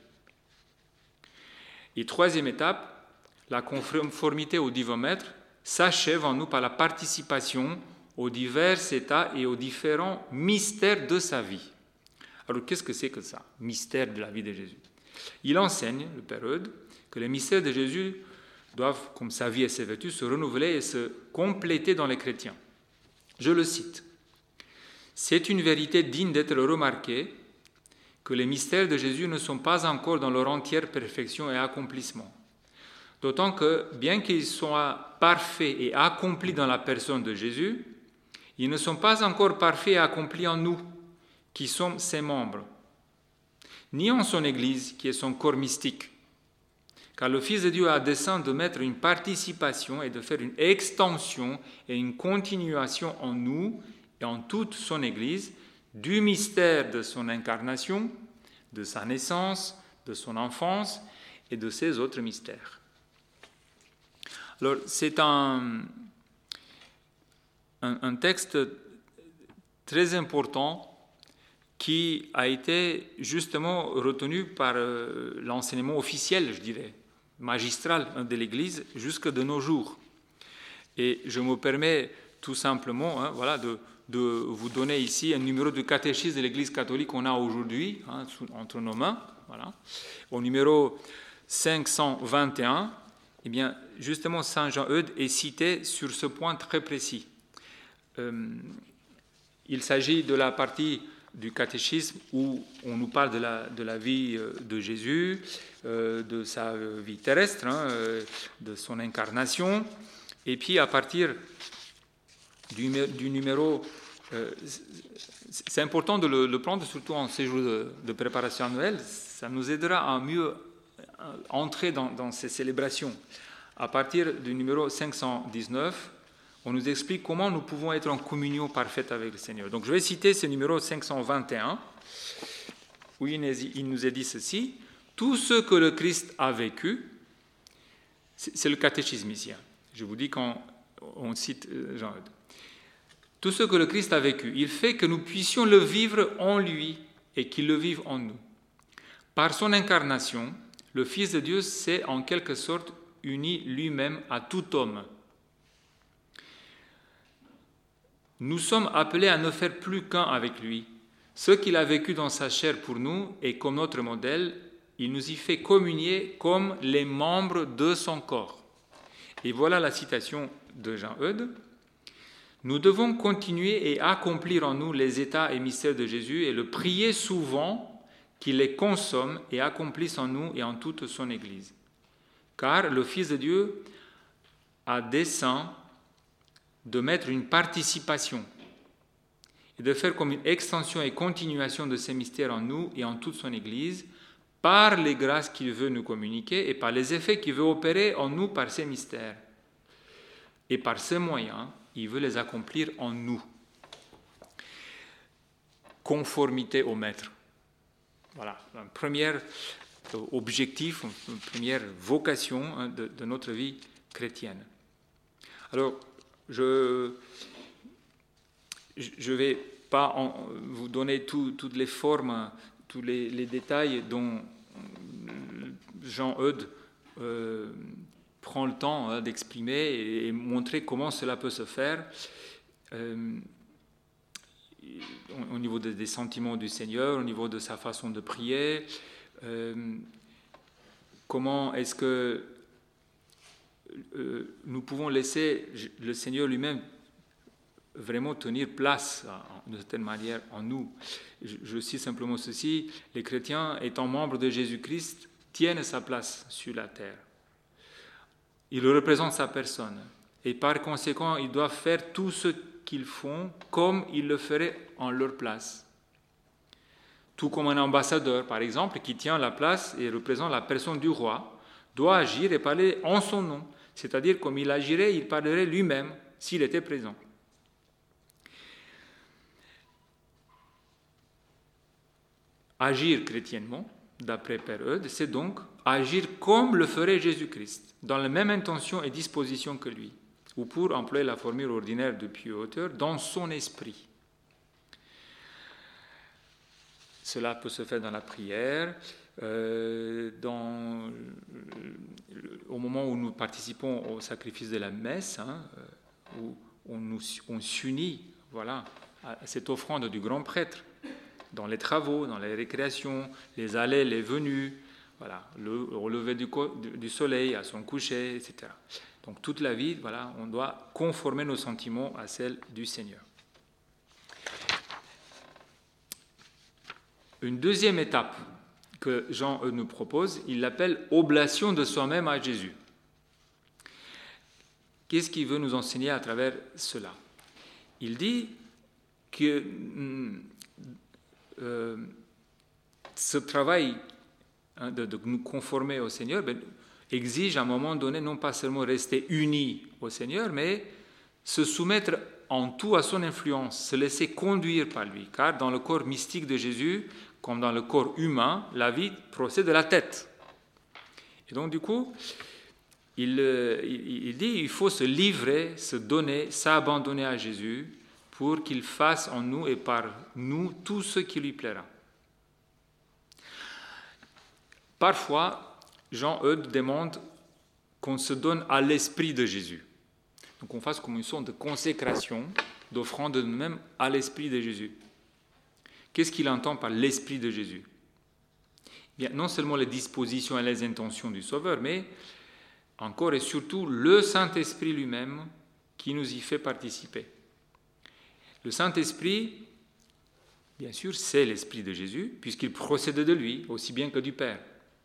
Et troisième étape, la conformité au divin maître s'achève en nous par la participation aux divers états et aux différents mystères de sa vie. Alors qu'est-ce que c'est que ça, mystère de la vie de Jésus? Il enseigne, le Père Eudes, que les mystères de Jésus doivent, comme sa vie et ses vertus, se renouveler et se compléter dans les chrétiens. Je le cite. « C'est une vérité digne d'être remarquée que les mystères de Jésus ne sont pas encore dans leur entière perfection et accomplissement. D'autant que, bien qu'ils soient parfaits et accomplis dans la personne de Jésus, ils ne sont pas encore parfaits et accomplis en nous, qui sommes ses membres, ni en son Église, qui est son corps mystique. Car le Fils de Dieu a dessein de mettre une participation et de faire une extension et une continuation en nous et en toute son Église du mystère de son incarnation, de sa naissance, de son enfance et de ses autres mystères. » Alors, c'est un, un, un texte très important qui a été justement retenu par euh, l'enseignement officiel, je dirais, magistral de l'Église jusque de nos jours. Et je me permets tout simplement hein, voilà, de, de vous donner ici un numéro de catéchisme de l'Église catholique qu'on a aujourd'hui hein, entre nos mains. Voilà. Au numéro cinq cent vingt et un, eh bien, justement, Saint Jean Eudes est cité sur ce point très précis. Euh, il s'agit de la partie du catéchisme où on nous parle de la, de la vie de Jésus, euh, de sa vie terrestre, hein, de son incarnation. Et puis à partir du, du numéro... Euh, c'est important de le, le prendre, surtout en séjour de, de préparation annuelle. Ça nous aidera à mieux entrer dans, dans ces célébrations. À partir du numéro cinq cent dix-neuf, on nous explique comment nous pouvons être en communion parfaite avec le Seigneur. Donc je vais citer ce numéro cinq cent vingt et un, où il nous est dit ceci. « Tout ce que le Christ a vécu », c'est le catéchisme ici. Je vous dis qu'au on cite Jean Eudes. Tout ce que le Christ a vécu, il fait que nous puissions le vivre en lui et qu'il le vive en nous. Par son incarnation, le Fils de Dieu s'est en quelque sorte uni lui-même à tout homme. Nous sommes appelés à ne faire plus qu'un avec lui. Ce qu'il a vécu dans sa chair pour nous et comme notre modèle, il nous y fait communier comme les membres de son corps. Et voilà la citation de Jean Eudes. Nous devons continuer et accomplir en nous les états et mystères de Jésus et le prier souvent qu'il les consomme et accomplisse en nous et en toute son Église. Car le Fils de Dieu a dessein de mettre une participation et de faire comme une extension et continuation de ces mystères en nous et en toute son Église par les grâces qu'il veut nous communiquer et par les effets qu'il veut opérer en nous par ces mystères. Et par ces moyens, il veut les accomplir en nous. Conformité au Maître. Voilà, un premier objectif, une première vocation de, de notre vie chrétienne. Alors, je ne vais pas en, vous donner tout, toutes les formes, tous les, les détails dont Jean Eudes euh, prend le temps hein, d'exprimer et, et montrer comment cela peut se faire. Euh, au niveau des sentiments du Seigneur, au niveau de sa façon de prier, euh, comment est-ce que euh, nous pouvons laisser le Seigneur lui-même vraiment tenir place de certaine manière en nous. Je, je cite simplement ceci, les chrétiens étant membres de Jésus-Christ tiennent sa place sur la terre. Ils représentent sa personne et par conséquent ils doivent faire tout ce qu'ils font comme ils le feraient en leur place. Tout comme un ambassadeur, par exemple, qui tient la place et représente la personne du roi, doit agir et parler en son nom, c'est-à-dire comme il agirait, il parlerait lui-même s'il était présent. Agir chrétiennement, d'après Père Eudes, c'est donc agir comme le ferait Jésus-Christ, dans la même intention et disposition que lui, ou pour employer la formule ordinaire de Pieux auteur, dans son esprit. Cela peut se faire dans la prière, euh, dans, au moment où nous participons au sacrifice de la messe, hein, où on, nous, on s'unit voilà, à cette offrande du grand prêtre, dans les travaux, dans les récréations, les allées, les venues, voilà, le relever du, du soleil, à son coucher, et cetera. Donc toute la vie, voilà, on doit conformer nos sentiments à celles du Seigneur. Une deuxième étape que Jean Eudes nous propose, il l'appelle « oblation de soi-même à Jésus ». Qu'est-ce qu'il veut nous enseigner à travers cela? Il dit que euh, ce travail hein, de, de nous conformer au Seigneur ben, exige à un moment donné non pas seulement rester unis au Seigneur, mais se soumettre en tout à son influence, se laisser conduire par lui, car dans le corps mystique de Jésus, comme dans le corps humain, la vie procède de la tête. Et donc du coup, il, il, il dit qu'il faut se livrer, se donner, s'abandonner à Jésus pour qu'il fasse en nous et par nous tout ce qui lui plaira. Parfois, Jean Eudes demande qu'on se donne à l'esprit de Jésus. Donc qu'on fasse comme une sorte de consécration, d'offrande de nous-mêmes à l'esprit de Jésus. Qu'est-ce qu'il entend par l'esprit de Jésus? Bien, non seulement les dispositions et les intentions du Sauveur, mais encore et surtout le Saint-Esprit lui-même qui nous y fait participer. Le Saint-Esprit, bien sûr, c'est l'Esprit de Jésus, puisqu'il procède de lui, aussi bien que du Père.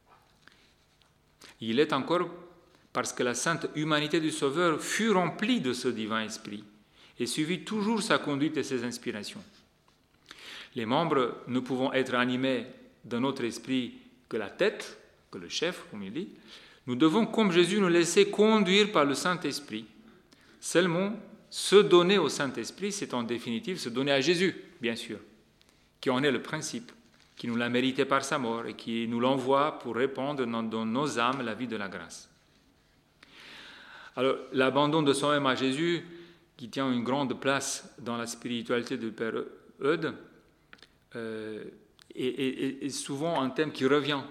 Il est encore parce que la sainte humanité du Sauveur fut remplie de ce divin Esprit et suivit toujours sa conduite et ses inspirations. Les membres ne pouvant être animés d'un autre esprit que la tête, que le chef, comme il dit, nous devons, comme Jésus, nous laisser conduire par le Saint-Esprit. Seulement, se donner au Saint-Esprit, c'est en définitive se donner à Jésus, bien sûr, qui en est le principe, qui nous l'a mérité par sa mort et qui nous l'envoie pour répandre dans nos âmes la vie de la grâce. Alors, l'abandon de soi-même à Jésus, qui tient une grande place dans la spiritualité du Père Eudes, euh, est, est, est souvent un thème qui revient.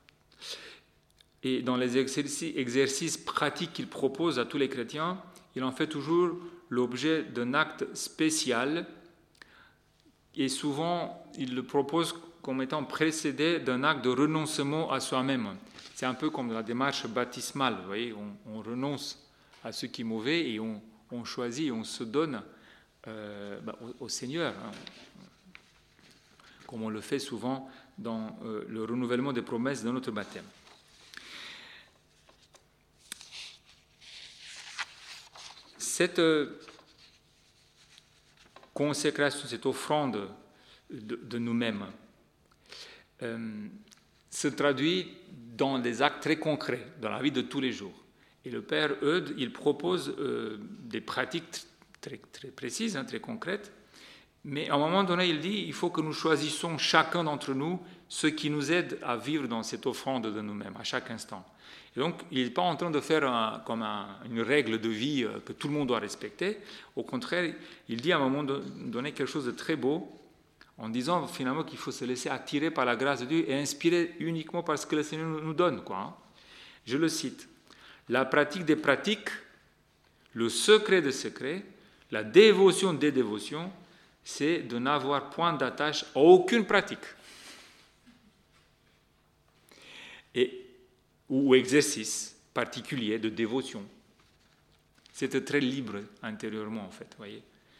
Et dans les exercices, exercices pratiques qu'il propose à tous les chrétiens, il en fait toujours l'objet d'un acte spécial. Et souvent, il le propose comme étant précédé d'un acte de renoncement à soi-même. C'est un peu comme la démarche baptismale, vous voyez, on, on renonce à ce qui est mauvais et on, on choisit, on se donne euh, bah, au, au Seigneur, hein, comme on le fait souvent dans euh, le renouvellement des promesses de notre baptême. Cette euh, consécration, cette offrande de, de nous-mêmes euh, se traduit dans des actes très concrets, dans la vie de tous les jours. Et le Père Eudes, il propose euh, des pratiques très, très précises, hein, très concrètes, mais à un moment donné, il dit il faut que nous choisissions chacun d'entre nous ce qui nous aide à vivre dans cette offrande de nous-mêmes, à chaque instant. Et donc, il n'est pas en train de faire un, comme un, une règle de vie euh, que tout le monde doit respecter. Au contraire, il dit à un moment donné quelque chose de très beau, en disant finalement qu'il faut se laisser attirer par la grâce de Dieu et inspirer uniquement par ce que le Seigneur nous donne, quoi, hein. Je le cite. La pratique des pratiques, le secret des secrets, la dévotion des dévotions, c'est de n'avoir point d'attache à aucune pratique et, ou exercice particulier de dévotion. C'est très libre intérieurement, en fait, voyez.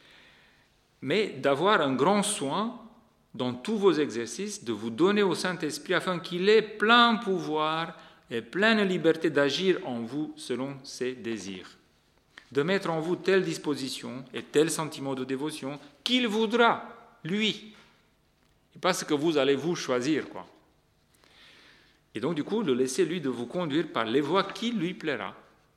Mais d'avoir un grand soin dans tous vos exercices, de vous donner au Saint-Esprit afin qu'il ait plein pouvoir et pleine liberté d'agir en vous selon ses désirs. De mettre en vous telle disposition et tel sentiment de dévotion qu'il voudra, lui. Et pas ce que vous allez vous choisir, quoi. Et donc, du coup, de laisser lui de vous conduire par les voies qui lui plaira.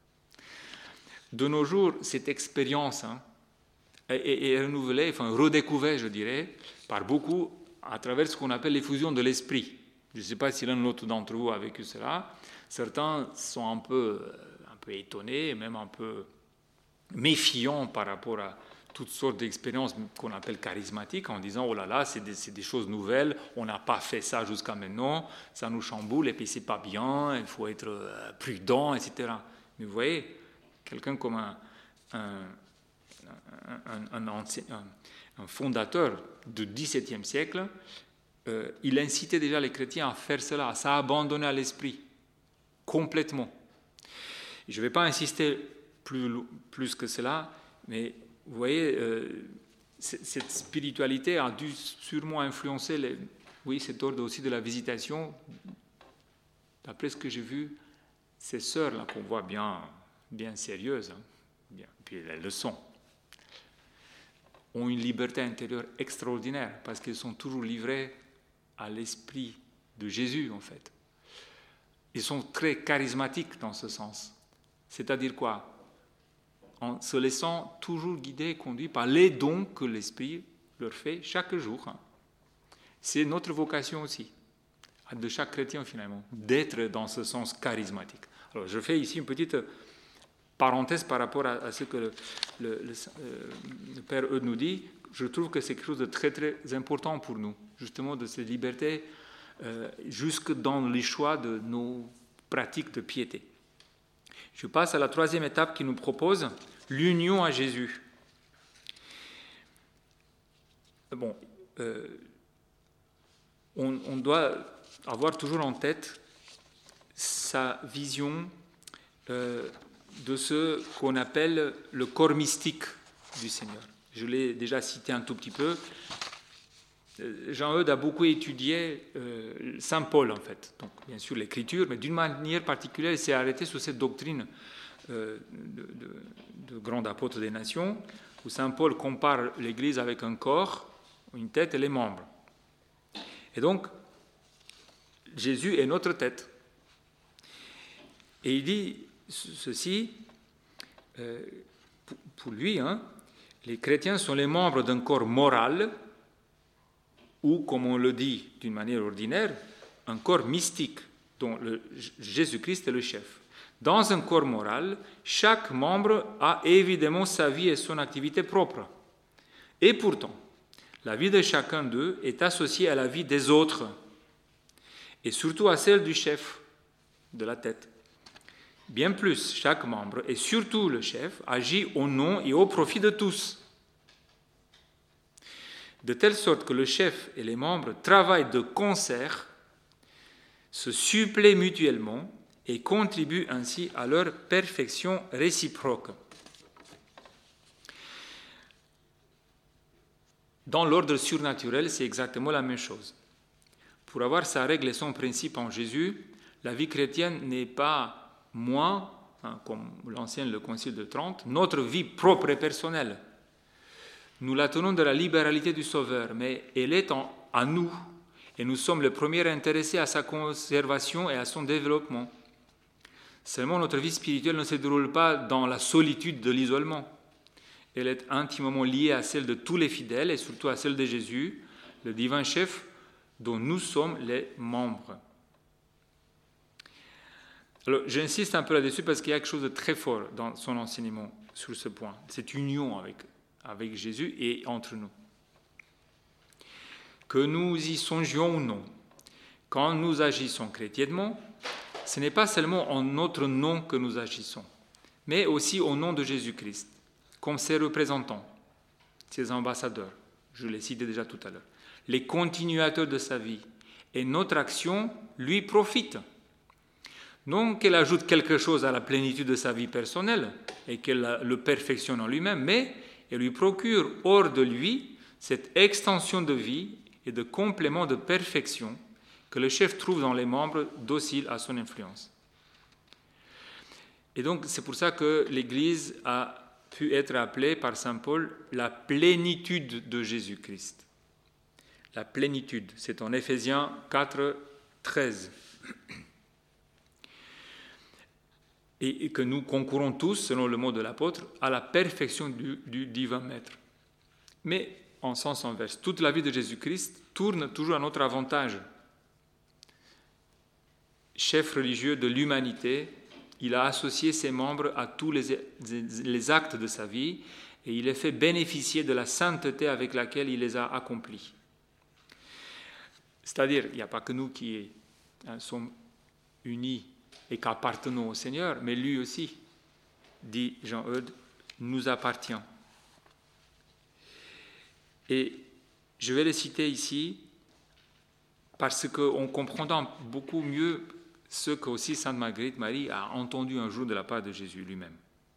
De nos jours, cette expérience hein, est, est renouvelée, enfin redécouverte, je dirais, par beaucoup à travers ce qu'on appelle l'effusion de l'esprit. Je ne sais pas si l'un ou l'autre d'entre vous a vécu cela. Certains sont un peu, un peu étonnés, même un peu méfiants par rapport à toutes sortes d'expériences qu'on appelle charismatiques, en disant « Oh là là, c'est des, c'est des choses nouvelles, on n'a pas fait ça jusqu'à maintenant, ça nous chamboule, et puis c'est pas bien, il faut être prudent, et cetera » Mais vous voyez, quelqu'un comme un, un, un, un, ancien, un, un fondateur du dix-septième siècle, euh, il incitait déjà les chrétiens à faire cela, à s'abandonner à l'esprit, complètement. Et je ne vais pas insister plus, plus que cela, mais vous voyez, euh, cette spiritualité a dû sûrement influencer les, oui, cet ordre aussi de la visitation. D'après ce que j'ai vu, ces sœurs là qu'on voit bien, bien sérieuses, hein, bien, puis elles le sont, ont une liberté intérieure extraordinaire parce qu'elles sont toujours livrées à l'esprit de Jésus en fait. Ils sont très charismatiques dans ce sens. C'est-à-dire quoi ? En se laissant toujours guider et conduit par les dons que l'Esprit leur fait chaque jour. C'est notre vocation aussi, de chaque chrétien finalement, d'être dans ce sens charismatique. Alors je fais ici une petite parenthèse par rapport à, à ce que le, le, le, le Père Eudes nous dit. Je trouve que c'est quelque chose de très très important pour nous, justement de cette liberté euh, jusque dans les choix de nos pratiques de piété. Je passe à la troisième étape qui nous propose l'union à Jésus. Bon, euh, on, on doit avoir toujours en tête sa vision euh, de ce qu'on appelle le corps mystique du Seigneur. Je l'ai déjà cité un tout petit peu. Jean Eudes a beaucoup étudié euh, Saint Paul, en fait. Donc, bien sûr, l'Écriture, mais d'une manière particulière, il s'est arrêté sur cette doctrine euh, de, de, de grand apôtre des nations, où Saint Paul compare l'Église avec un corps, une tête et les membres. Et donc, Jésus est notre tête. Et il dit ceci, euh, pour, pour lui, hein, les chrétiens sont les membres d'un corps moral, ou, comme on le dit d'une manière ordinaire, un corps mystique dont le, Jésus-Christ est le chef. Dans un corps moral, chaque membre a évidemment sa vie et son activité propre. Et pourtant, la vie de chacun d'eux est associée à la vie des autres, et surtout à celle du chef, de la tête. Bien plus, chaque membre, et surtout le chef, agit au nom et au profit de tous. De telle sorte que le chef et les membres travaillent de concert, se suppléent mutuellement et contribuent ainsi à leur perfection réciproque. Dans l'ordre surnaturel, c'est exactement la même chose. Pour avoir sa règle et son principe en Jésus, la vie chrétienne n'est pas moins, hein, comme l'enseigne le Concile de Trente, notre vie propre et personnelle. Nous la tenons de la libéralité du Sauveur, mais elle est en, à nous, et nous sommes les premiers intéressés à sa conservation et à son développement. Seulement, notre vie spirituelle ne se déroule pas dans la solitude de l'isolement. Elle est intimement liée à celle de tous les fidèles et surtout à celle de Jésus, le divin chef dont nous sommes les membres. Alors, j'insiste un peu là-dessus parce qu'il y a quelque chose de très fort dans son enseignement sur ce point, cette union avec, avec Jésus et entre nous. Que nous y songions ou non, quand nous agissons chrétiennement, ce n'est pas seulement en notre nom que nous agissons, mais aussi au nom de Jésus-Christ, comme ses représentants, ses ambassadeurs, je l'ai cité déjà tout à l'heure, les continuateurs de sa vie, et notre action lui profite. Non qu'elle ajoute quelque chose à la plénitude de sa vie personnelle et qu'elle le perfectionne en lui-même, mais elle lui procure hors de lui cette extension de vie et de complément de perfection que le chef trouve dans les membres dociles à son influence. Et donc c'est pour ça que l'Église a pu être appelée par saint Paul la plénitude de Jésus-Christ. La plénitude, c'est en Éphésiens quatre, treize. Et que nous concourons tous, selon le mot de l'apôtre, à la perfection du, du divin maître. Mais en sens inverse, toute la vie de Jésus-Christ tourne toujours à notre avantage. Chef religieux de l'humanité, il a associé ses membres à tous les, les actes de sa vie et il les fait bénéficier de la sainteté avec laquelle il les a accomplis. C'est-à-dire, il n'y a pas que nous qui hein, sommes unis et qu'appartenons au Seigneur, mais lui aussi, dit Jean-Eudes, nous appartient. Et je vais les citer ici parce qu'en comprenant beaucoup mieux ce qu'aussi Sainte Marguerite Marie a entendu un jour de la part de Jésus lui-même.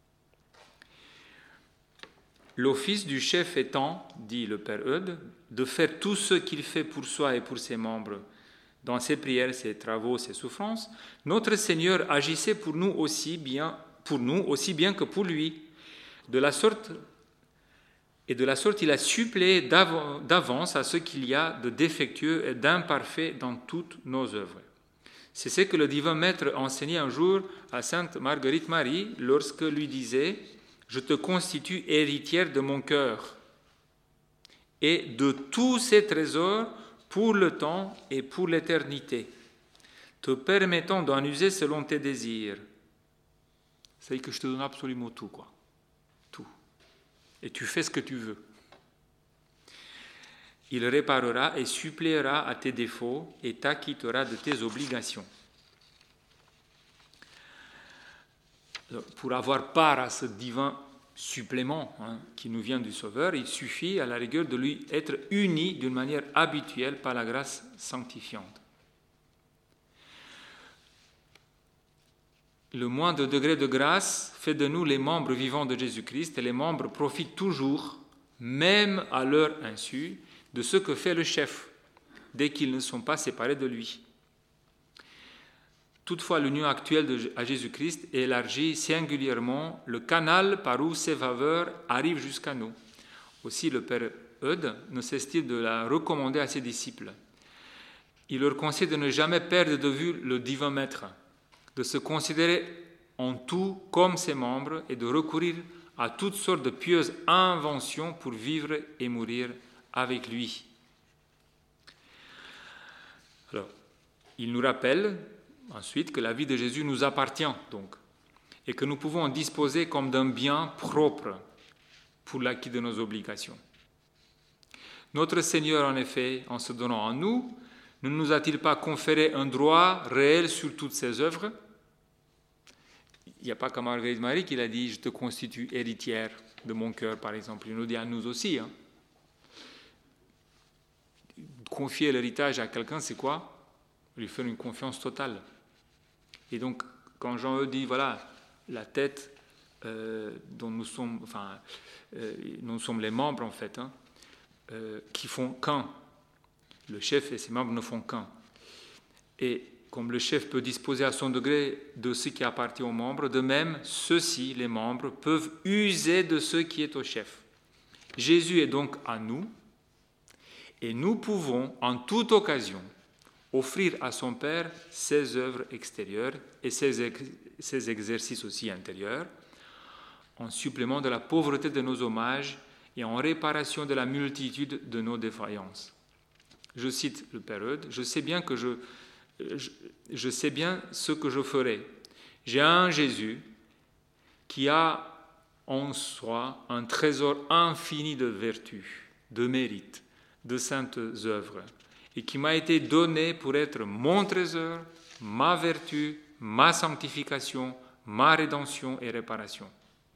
L'office du chef étant, dit le Père Eudes, de faire tout ce qu'il fait pour soi et pour ses membres, dans ses prières, ses travaux, ses souffrances, notre Seigneur agissait pour nous aussi bien, pour nous aussi bien que pour lui. De la sorte, et de la sorte, il a suppléé d'avance à ce qu'il y a de défectueux et d'imparfait dans toutes nos œuvres. C'est ce que le divin maître enseignait un jour à sainte Marguerite Marie lorsque lui disait « Je te constitue héritière de mon cœur et de tous ces trésors pour le temps et pour l'éternité, te permettant d'en user selon tes désirs. » C'est que je te donne absolument tout, quoi. Tout. Et tu fais ce que tu veux. Il réparera et suppléera à tes défauts et t'acquittera de tes obligations. Alors, pour avoir part à ce divin supplément hein, qui nous vient du Sauveur, il suffit à la rigueur de lui être uni d'une manière habituelle par la grâce sanctifiante. Le moindre degré de grâce fait de nous les membres vivants de Jésus-Christ et les membres profitent toujours, même à leur insu, de ce que fait le chef, dès qu'ils ne sont pas séparés de lui. Toutefois, l'union actuelle de, à Jésus-Christ élargit singulièrement le canal par où ses faveurs arrivent jusqu'à nous. Aussi, le Père Eudes ne cesse-t-il de la recommander à ses disciples. Il leur conseille de ne jamais perdre de vue le divin Maître, de se considérer en tout comme ses membres et de recourir à toutes sortes de pieuses inventions pour vivre et mourir avec lui. Alors, il nous rappelle ensuite que la vie de Jésus nous appartient donc, et que nous pouvons en disposer comme d'un bien propre pour l'acquis de nos obligations. Notre Seigneur, en effet, en se donnant à nous, ne nous a-t-il pas conféré un droit réel sur toutes ses œuvres? Il n'y a pas qu'à Marguerite Marie qu'il a dit « Je te constitue héritière de mon cœur », par exemple. Il nous dit à nous aussi. Hein. Confier l'héritage à quelqu'un, c'est quoi? Lui faire une confiance totale. Et donc, quand Jean-Eudes dit « Voilà, la tête euh, dont nous sommes, enfin, euh, nous sommes les membres, en fait, hein, euh, qui font qu'un. Le chef et ses membres ne font qu'un. Et comme le chef peut disposer à son degré de ce qui appartient aux membres, de même, ceux-ci, les membres, peuvent user de ce qui est au chef. Jésus est donc à nous, et nous pouvons, en toute occasion, offrir à son Père ses œuvres extérieures et ses, ex- ses exercices aussi intérieurs, en supplément de la pauvreté de nos hommages et en réparation de la multitude de nos défaillances. Je cite le Père Eudes, « Je sais bien que je, je, je sais bien ce que je ferai. J'ai un Jésus qui a en soi un trésor infini de vertus, de mérites, de saintes œuvres, et qui m'a été donné pour être mon trésor, ma vertu, ma sanctification, ma rédemption et réparation.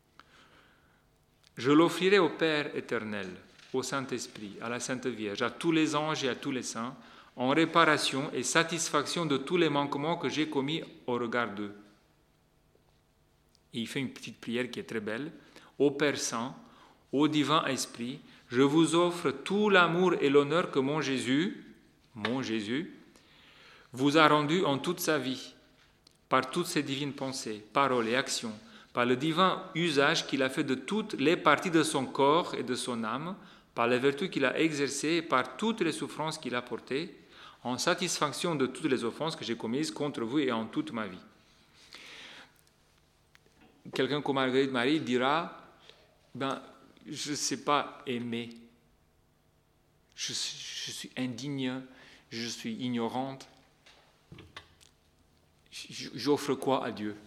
Je l'offrirai au Père éternel, au Saint-Esprit, à la Sainte Vierge, à tous les anges et à tous les saints, en réparation et satisfaction de tous les manquements que j'ai commis au regard d'eux. » Et il fait une petite prière qui est très belle. « Ô Père Saint, ô divin Esprit, je vous offre tout l'amour et l'honneur que mon Jésus, mon Jésus, vous a rendu en toute sa vie, par toutes ses divines pensées, paroles et actions, par le divin usage qu'il a fait de toutes les parties de son corps et de son âme, par les vertus qu'il a exercées et par toutes les souffrances qu'il a portées, en satisfaction de toutes les offenses que j'ai commises contre vous et en toute ma vie. » Quelqu'un comme Marguerite Marie dira, ben, je ne sais pas aimer, je, je suis indigne, je suis ignorante, j'offre quoi à Dieu?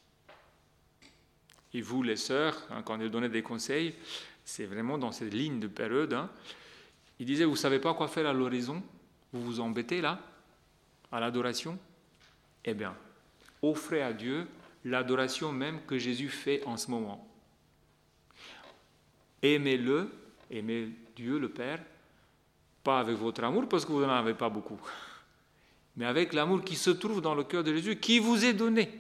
Et vous, les sœurs, hein, quand elle donnait des conseils, c'est vraiment dans cette ligne de période, hein, il disait, vous ne savez pas quoi faire à l'horizon? Vous vous embêtez là, à l'adoration? Eh bien, offrez à Dieu l'adoration même que Jésus fait en ce moment. Aimez-le, aimez Dieu le Père, pas avec votre amour parce que vous n'en avez pas beaucoup, mais avec l'amour qui se trouve dans le cœur de Jésus, qui vous est donné.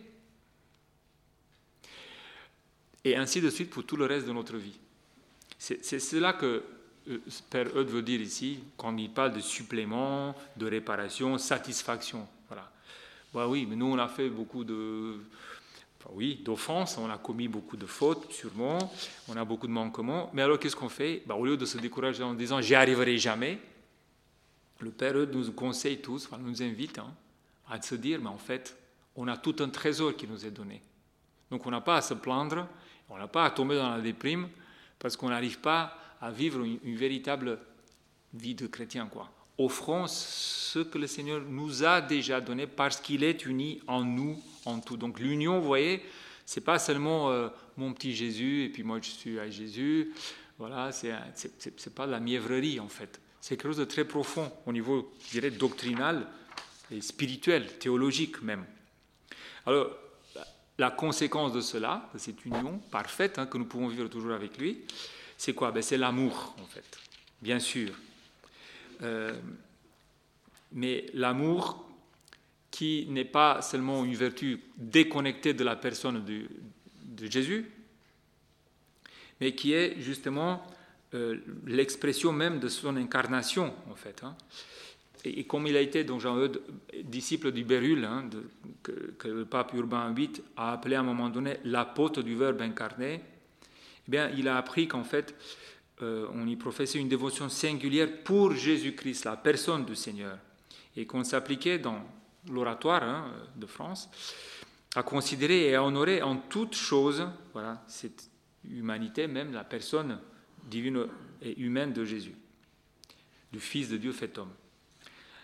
Et ainsi de suite pour tout le reste de notre vie. C'est, c'est cela que euh, Père Eudes veut dire ici, quand il parle de supplément, de réparation, satisfaction. Voilà. Bah oui, mais nous on a fait beaucoup de... Enfin, oui, d'offenses, on a commis beaucoup de fautes, sûrement, on a beaucoup de manquements, mais alors qu'est-ce qu'on fait? Bah, au lieu de se décourager en disant « j'y arriverai jamais », le Père Eudes nous conseille tous, enfin, nous invite hein, à se dire « mais en fait, on a tout un trésor qui nous est donné ». Donc on n'a pas à se plaindre, on n'a pas à tomber dans la déprime, parce qu'on n'arrive pas à vivre une, une véritable vie de chrétien, quoi. Offrons ce que le Seigneur nous a déjà donné parce qu'il est uni en nous, en tout. Donc l'union, vous voyez, c'est pas seulement euh, mon petit Jésus et puis moi je suis à Jésus. Voilà, c'est, c'est, c'est, c'est pas de la mièvrerie en fait. C'est quelque chose de très profond au niveau, je dirais, doctrinal et spirituel, théologique même. Alors, la conséquence de cela, de cette union parfaite hein, que nous pouvons vivre toujours avec lui, c'est quoi? Ben, c'est l'amour en fait, bien sûr. Euh, mais l'amour qui n'est pas seulement une vertu déconnectée de la personne de, de Jésus, mais qui est justement euh, l'expression même de son incarnation, en fait. Hein. Et, et comme il a été, donc Jean-Eudes, disciple du Bérulle, hein, de, que, que le pape Urbain huit a appelé à un moment donné l'apôtre du Verbe incarné, eh bien, il a appris qu'en fait, Euh, on y professait une dévotion singulière pour Jésus-Christ, la personne du Seigneur, et qu'on s'appliquait dans l'oratoire hein, de France à considérer et à honorer en toute chose voilà, cette humanité, même la personne divine et humaine de Jésus, du Fils de Dieu fait homme.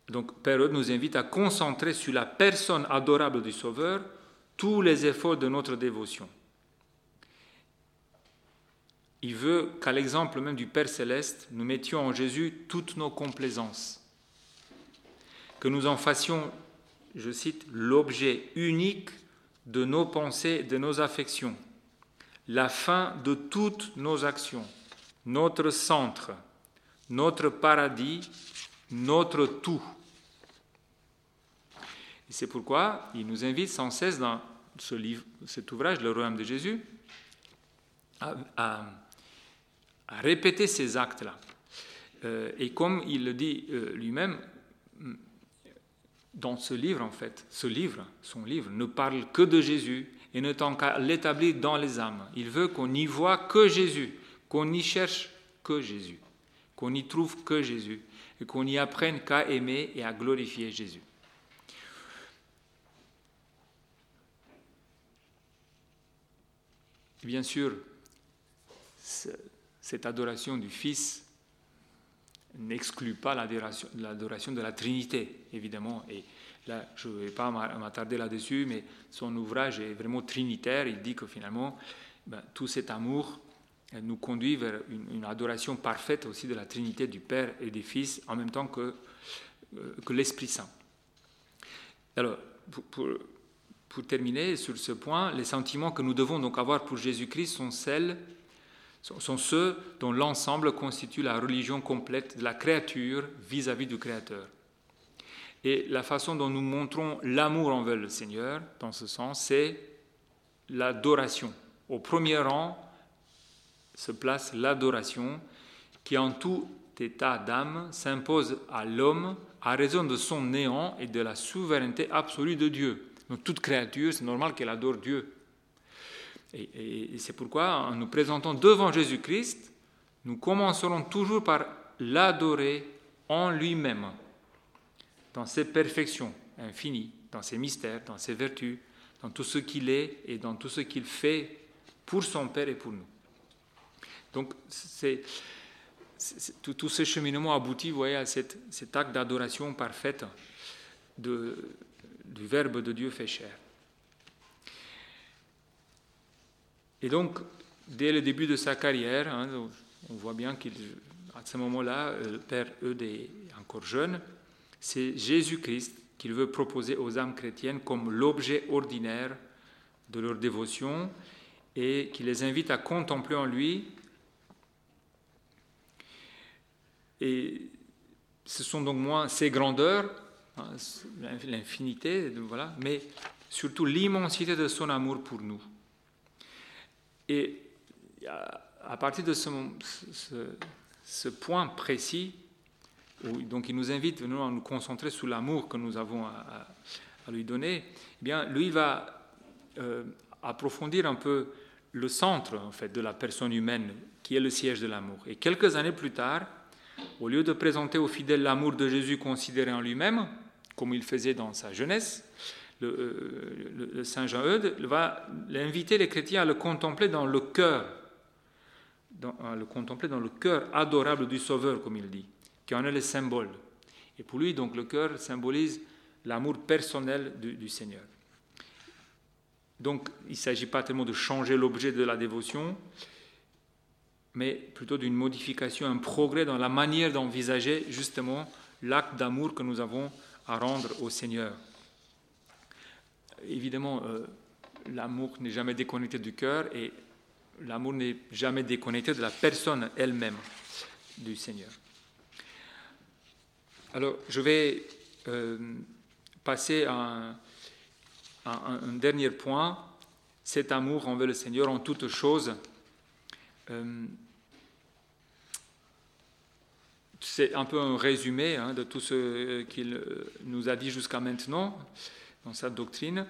Donc Père Eudes nous invite à concentrer sur la personne adorable du Sauveur tous les efforts de notre dévotion. Il veut qu'à l'exemple même du Père Céleste, nous mettions en Jésus toutes nos complaisances, que nous en fassions, je cite, l'objet unique de nos pensées, de nos affections, la fin de toutes nos actions, notre centre, notre paradis, notre tout. Et c'est pourquoi il nous invite sans cesse dans ce livre, cet ouvrage, Le Royaume de Jésus, à, à, à répéter ces actes-là. Euh, et comme il le dit euh, lui-même, dans ce livre, en fait, ce livre, son livre, ne parle que de Jésus et ne tend qu'à l'établir dans les âmes. Il veut qu'on n'y voit que Jésus, qu'on n'y cherche que Jésus, qu'on n'y trouve que Jésus et qu'on n'y apprenne qu'à aimer et à glorifier Jésus. Et bien sûr, cette adoration du Fils n'exclut pas l'adoration, l'adoration de la Trinité, évidemment. Et là, je ne vais pas m'attarder là-dessus, mais son ouvrage est vraiment trinitaire. Il dit que finalement, ben, tout cet amour nous conduit vers une, une adoration parfaite aussi de la Trinité du Père et du Fils, en même temps que, euh, que l'Esprit Saint. Alors, pour, pour, pour terminer sur ce point, les sentiments que nous devons donc avoir pour Jésus-Christ sont celles sont ceux dont l'ensemble constitue la religion complète de la créature vis-à-vis du Créateur. Et la façon dont nous montrons l'amour envers le Seigneur, dans ce sens, c'est l'adoration. Au premier rang se place l'adoration qui, en tout état d'âme, s'impose à l'homme à raison de son néant et de la souveraineté absolue de Dieu. Donc toute créature, c'est normal qu'elle adore Dieu. Et, et, et c'est pourquoi, en nous présentant devant Jésus-Christ, nous commencerons toujours par l'adorer en lui-même, dans ses perfections infinies, dans ses mystères, dans ses vertus, dans tout ce qu'il est et dans tout ce qu'il fait pour son Père et pour nous. Donc, c'est, c'est, tout, tout ce cheminement aboutit, vous voyez, à cette, cet acte d'adoration parfaite de, du Verbe de Dieu fait chair. Et donc, dès le début de sa carrière, hein, on voit bien qu'à ce moment-là, le Père Eudes est encore jeune, c'est Jésus-Christ qu'il veut proposer aux âmes chrétiennes comme l'objet ordinaire de leur dévotion et qui les invite à contempler en lui. Et ce sont donc moins ses grandeurs, hein, l'infinité, voilà, mais surtout l'immensité de son amour pour nous. Et à partir de ce, ce, ce point précis, où donc il nous invite à nous concentrer sur l'amour que nous avons à, à, à lui donner, eh bien, lui va euh, approfondir un peu le centre en fait, de la personne humaine, qui est le siège de l'amour. Et quelques années plus tard, au lieu de présenter aux fidèles l'amour de Jésus considéré en lui-même, comme il faisait dans sa jeunesse, Le, le, le Saint Jean Eudes va inviter les chrétiens à le contempler dans le cœur, dans, à le contempler dans le cœur adorable du Sauveur, comme il dit, qui en est le symbole. Et pour lui, donc, le cœur symbolise l'amour personnel du, du Seigneur. Donc, il ne s'agit pas tellement de changer l'objet de la dévotion, mais plutôt d'une modification, un progrès dans la manière d'envisager justement l'acte d'amour que nous avons à rendre au Seigneur. Évidemment, euh, l'amour n'est jamais déconnecté du cœur et l'amour n'est jamais déconnecté de la personne elle-même du Seigneur. Alors, je vais euh, passer à un, à un, un dernier point, cet amour envers le Seigneur en toutes choses. Euh, c'est un peu un résumé hein, de tout ce qu'il nous a dit jusqu'à maintenant dans sa doctrine.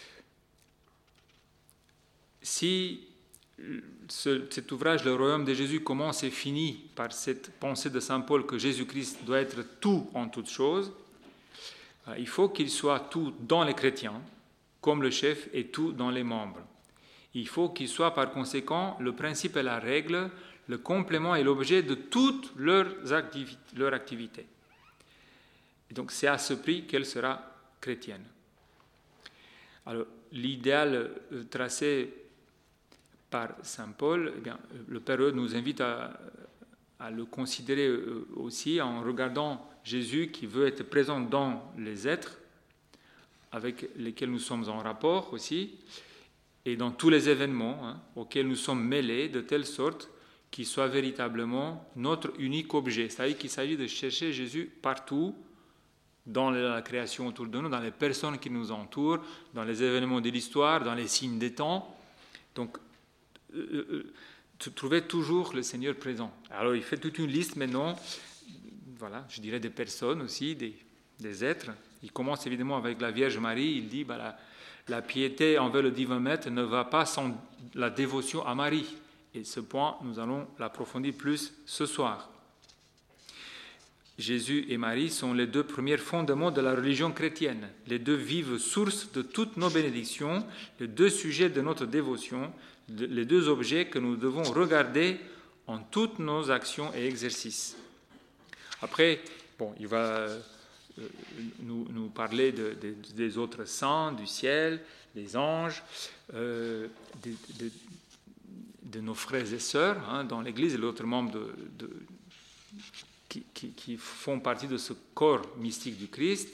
Si ce, cet ouvrage, Le Royaume de Jésus, commence et finit par cette pensée de saint Paul que Jésus-Christ doit être tout en toutes choses, il faut qu'il soit tout dans les chrétiens, comme le chef est tout dans les membres. Il faut qu'il soit par conséquent le principe et la règle, le complément et l'objet de toutes leurs activités. Leur activité. Et donc c'est à ce prix qu'elle sera chrétienne. Alors l'idéal tracé par saint Paul, eh bien, le Père Eudes nous invite à, à le considérer aussi en regardant Jésus qui veut être présent dans les êtres avec lesquels nous sommes en rapport aussi, et dans tous les événements hein, auxquels nous sommes mêlés, de telle sorte qu'il soit véritablement notre unique objet. C'est-à-dire qu'il s'agit de chercher Jésus partout, dans la création autour de nous, dans les personnes qui nous entourent, dans les événements de l'histoire, dans les signes des temps. Donc, euh, euh, trouver toujours le Seigneur présent. Alors, il fait toute une liste maintenant, voilà, je dirais des personnes aussi, des, des êtres. Il commence évidemment avec la Vierge Marie, il dit bah, la, la piété envers le divin maître ne va pas sans la dévotion à Marie. Et ce point, nous allons l'approfondir plus ce soir. Jésus et Marie sont les deux premiers fondements de la religion chrétienne, les deux vives sources de toutes nos bénédictions, les deux sujets de notre dévotion, les deux objets que nous devons regarder en toutes nos actions et exercices. Après, bon, il va euh, nous, nous parler de, de, des autres saints, du ciel, des anges, euh, de, de, de nos frères et sœurs hein, dans l'Église et l'autre membre de, de Qui, qui, qui font partie de ce corps mystique du Christ,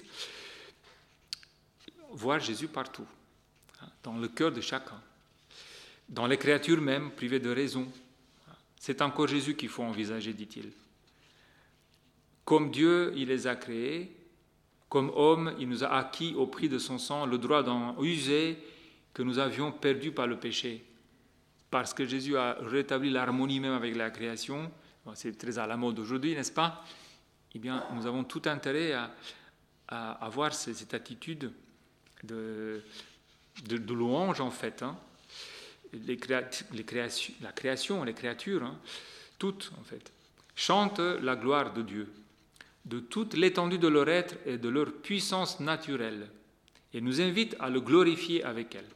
voir Jésus partout, hein, dans le cœur de chacun, dans les créatures même, privées de raison. C'est encore Jésus qu'il faut envisager, dit-il. Comme Dieu, il les a créés, comme homme, il nous a acquis au prix de son sang le droit d'en user que nous avions perdu par le péché. Parce que Jésus a rétabli l'harmonie même avec la création, c'est très à la mode aujourd'hui, n'est-ce pas? Eh bien, nous avons tout intérêt à, à avoir cette attitude de, de, de louange, en fait. Hein. Les créa- les créations, la création, les créatures, hein, toutes, en fait, chantent la gloire de Dieu, de toute l'étendue de leur être et de leur puissance naturelle, et nous invitent à le glorifier avec elle.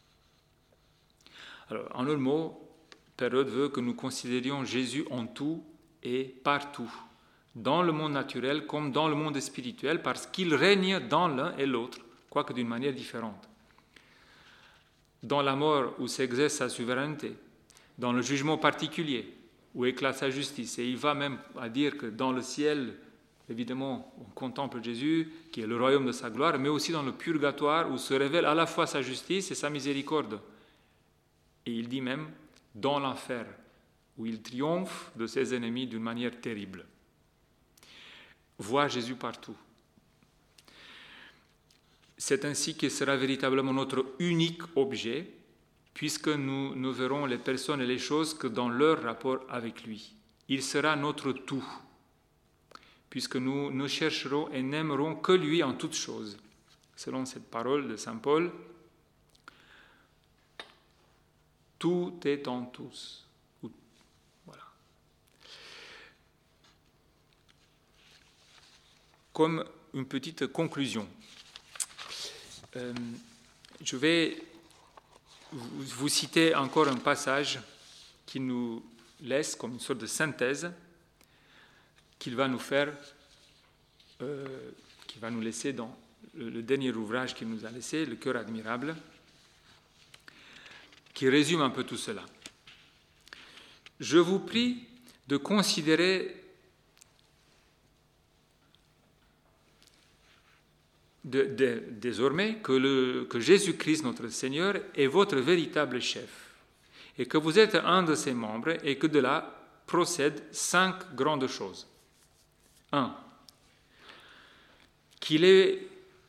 Alors, en un mot, Père Eudes veut que nous considérions Jésus en tout et partout, dans le monde naturel comme dans le monde spirituel, parce qu'il règne dans l'un et l'autre, quoique d'une manière différente. Dans la mort où s'exerce sa souveraineté, dans le jugement particulier où éclate sa justice, et il va même à dire que dans le ciel, évidemment, on contemple Jésus, qui est le royaume de sa gloire, mais aussi dans le purgatoire où se révèle à la fois sa justice et sa miséricorde. Et il dit même dans l'enfer, où il triomphe de ses ennemis d'une manière terrible. Voir Jésus partout. C'est ainsi que sera véritablement notre unique objet, puisque nous ne verrons les personnes et les choses que dans leur rapport avec lui. Il sera notre tout, puisque nous ne chercherons et n'aimerons que lui en toutes choses. Selon cette parole de saint Paul, tout est en tous. Voilà. Comme une petite conclusion, euh, je vais vous citer encore un passage qui nous laisse comme une sorte de synthèse qu'il va nous faire, euh, qui va nous laisser dans le, le dernier ouvrage qu'il nous a laissé, Le cœur admirable, qui résume un peu tout cela. Je vous prie de considérer de, de, désormais que, le, que Jésus-Christ, notre Seigneur, est votre véritable chef, et que vous êtes un de ses membres, et que de là procèdent cinq grandes choses. Un, qu'il est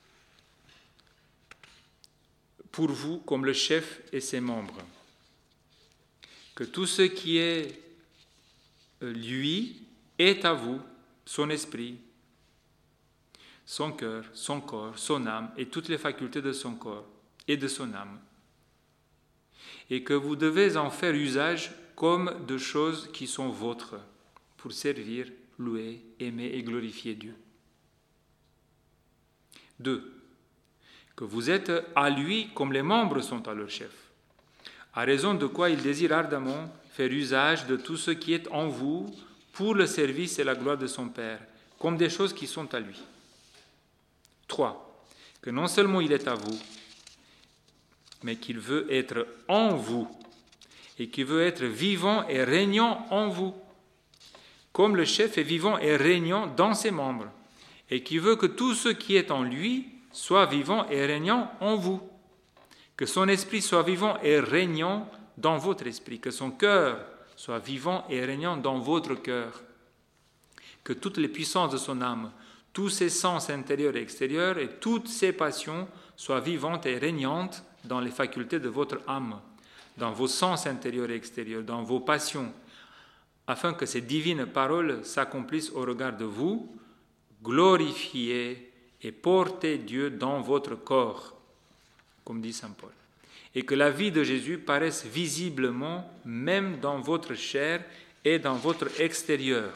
pour vous comme le chef et ses membres, que tout ce qui est lui est à vous, son esprit, son cœur, son corps, son âme et toutes les facultés de son corps et de son âme, et que vous devez en faire usage comme de choses qui sont vôtres pour servir, louer, aimer et glorifier Dieu. Deux, que vous êtes à lui comme les membres sont à leur chef, à raison de quoi il désire ardemment faire usage de tout ce qui est en vous pour le service et la gloire de son Père, comme des choses qui sont à lui. Trois, que non seulement il est à vous, mais qu'il veut être en vous et qu'il veut être vivant et régnant en vous, comme le chef est vivant et régnant dans ses membres, et qui veut que tout ce qui est en lui soit vivant et régnant en vous, que son esprit soit vivant et régnant dans votre esprit, que son cœur soit vivant et régnant dans votre cœur, que toutes les puissances de son âme, tous ses sens intérieurs et extérieurs et toutes ses passions soient vivantes et régnantes dans les facultés de votre âme, dans vos sens intérieurs et extérieurs, dans vos passions, afin que ces divines paroles s'accomplissent au regard de vous, glorifiez et portez Dieu dans votre corps, comme dit saint Paul, et que la vie de Jésus paraisse visiblement même dans votre chair et dans votre extérieur.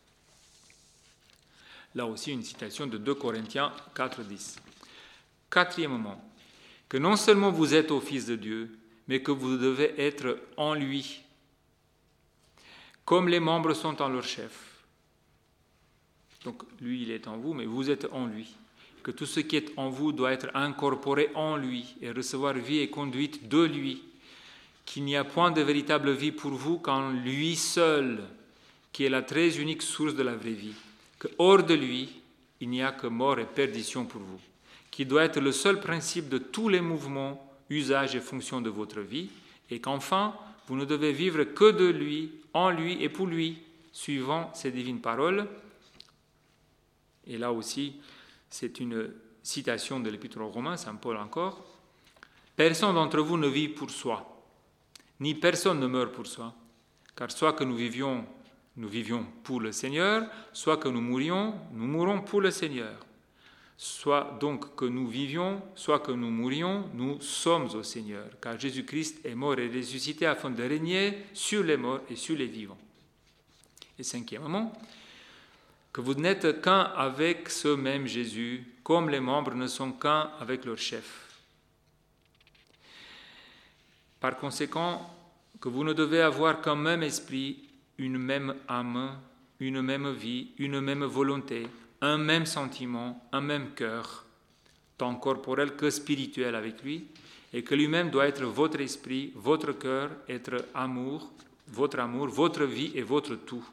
Là aussi une citation de deux Corinthiens quatre, dix. Quatrièmement, que non seulement vous êtes au Fils de Dieu, mais que vous devez être en lui, comme les membres sont en leur chef. Donc lui, il est en vous, mais vous êtes en lui. Que tout ce qui est en vous doit être incorporé en lui et recevoir vie et conduite de lui. Qu'il n'y a point de véritable vie pour vous qu'en lui seul, qui est la très unique source de la vraie vie. Que hors de lui, il n'y a que mort et perdition pour vous. Qui doit être le seul principe de tous les mouvements, usages et fonctions de votre vie. Et qu'enfin, vous ne devez vivre que de lui, en lui et pour lui, suivant ces divines paroles. Et là aussi, c'est une citation de l'Épître aux Romains, saint Paul encore. « Personne d'entre vous ne vit pour soi, ni personne ne meurt pour soi, car soit que nous vivions, nous vivions pour le Seigneur, soit que nous mourions, nous mourons pour le Seigneur. Soit donc que nous vivions, soit que nous mourions, nous sommes au Seigneur, car Jésus-Christ est mort et ressuscité afin de régner sur les morts et sur les vivants. » Et cinquièmement, que vous n'êtes qu'un avec ce même Jésus, comme les membres ne sont qu'un avec leur chef. Par conséquent, que vous ne devez avoir qu'un même esprit, une même âme, une même vie, une même volonté, un même sentiment, un même cœur, tant corporel que spirituel avec lui, et que lui-même doit être votre esprit, votre cœur, être amour, votre amour, votre vie et votre tout.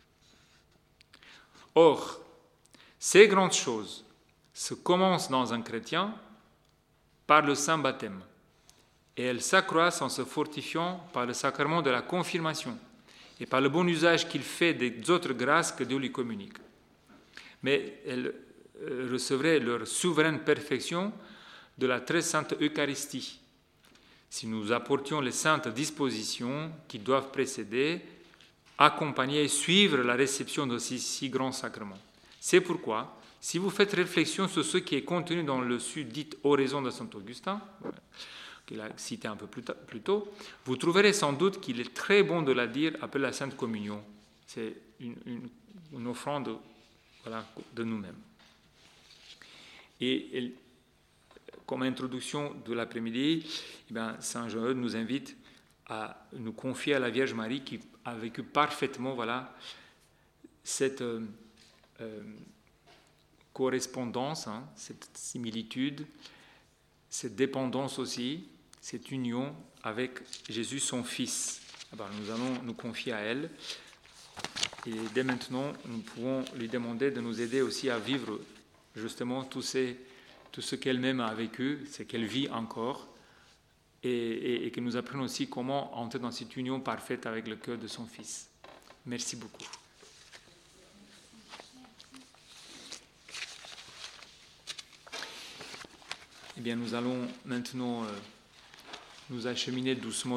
Or, ces grandes choses se commencent dans un chrétien par le saint baptême, et elles s'accroissent en se fortifiant par le sacrement de la confirmation et par le bon usage qu'il fait des autres grâces que Dieu lui communique. Mais elles recevraient leur souveraine perfection de la très sainte Eucharistie, si nous apportions les saintes dispositions qui doivent précéder, accompagner et suivre la réception de ces si grands sacrements. C'est pourquoi, si vous faites réflexion sur ce qui est contenu dans le sudit oraison de saint Augustin, qu'il a cité un peu plus tôt, vous trouverez sans doute qu'il est très bon de la dire après la Sainte Communion. C'est une, une, une offrande voilà, de nous-mêmes. Et, et comme introduction de l'après-midi, eh bien, saint Jean-Eudes nous invite à nous confier à la Vierge Marie qui a vécu parfaitement voilà, cette euh, euh, correspondance, hein, cette similitude, cette dépendance aussi, cette union avec Jésus, son Fils. Alors, nous allons nous confier à elle et dès maintenant, nous pouvons lui demander de nous aider aussi à vivre justement tout, ces, tout ce qu'elle-même a vécu, ce qu'elle vit encore, et, et, et que nous apprenions aussi comment entrer dans cette union parfaite avec le cœur de son Fils. Merci beaucoup. Eh bien, nous allons maintenant euh, nous acheminer doucement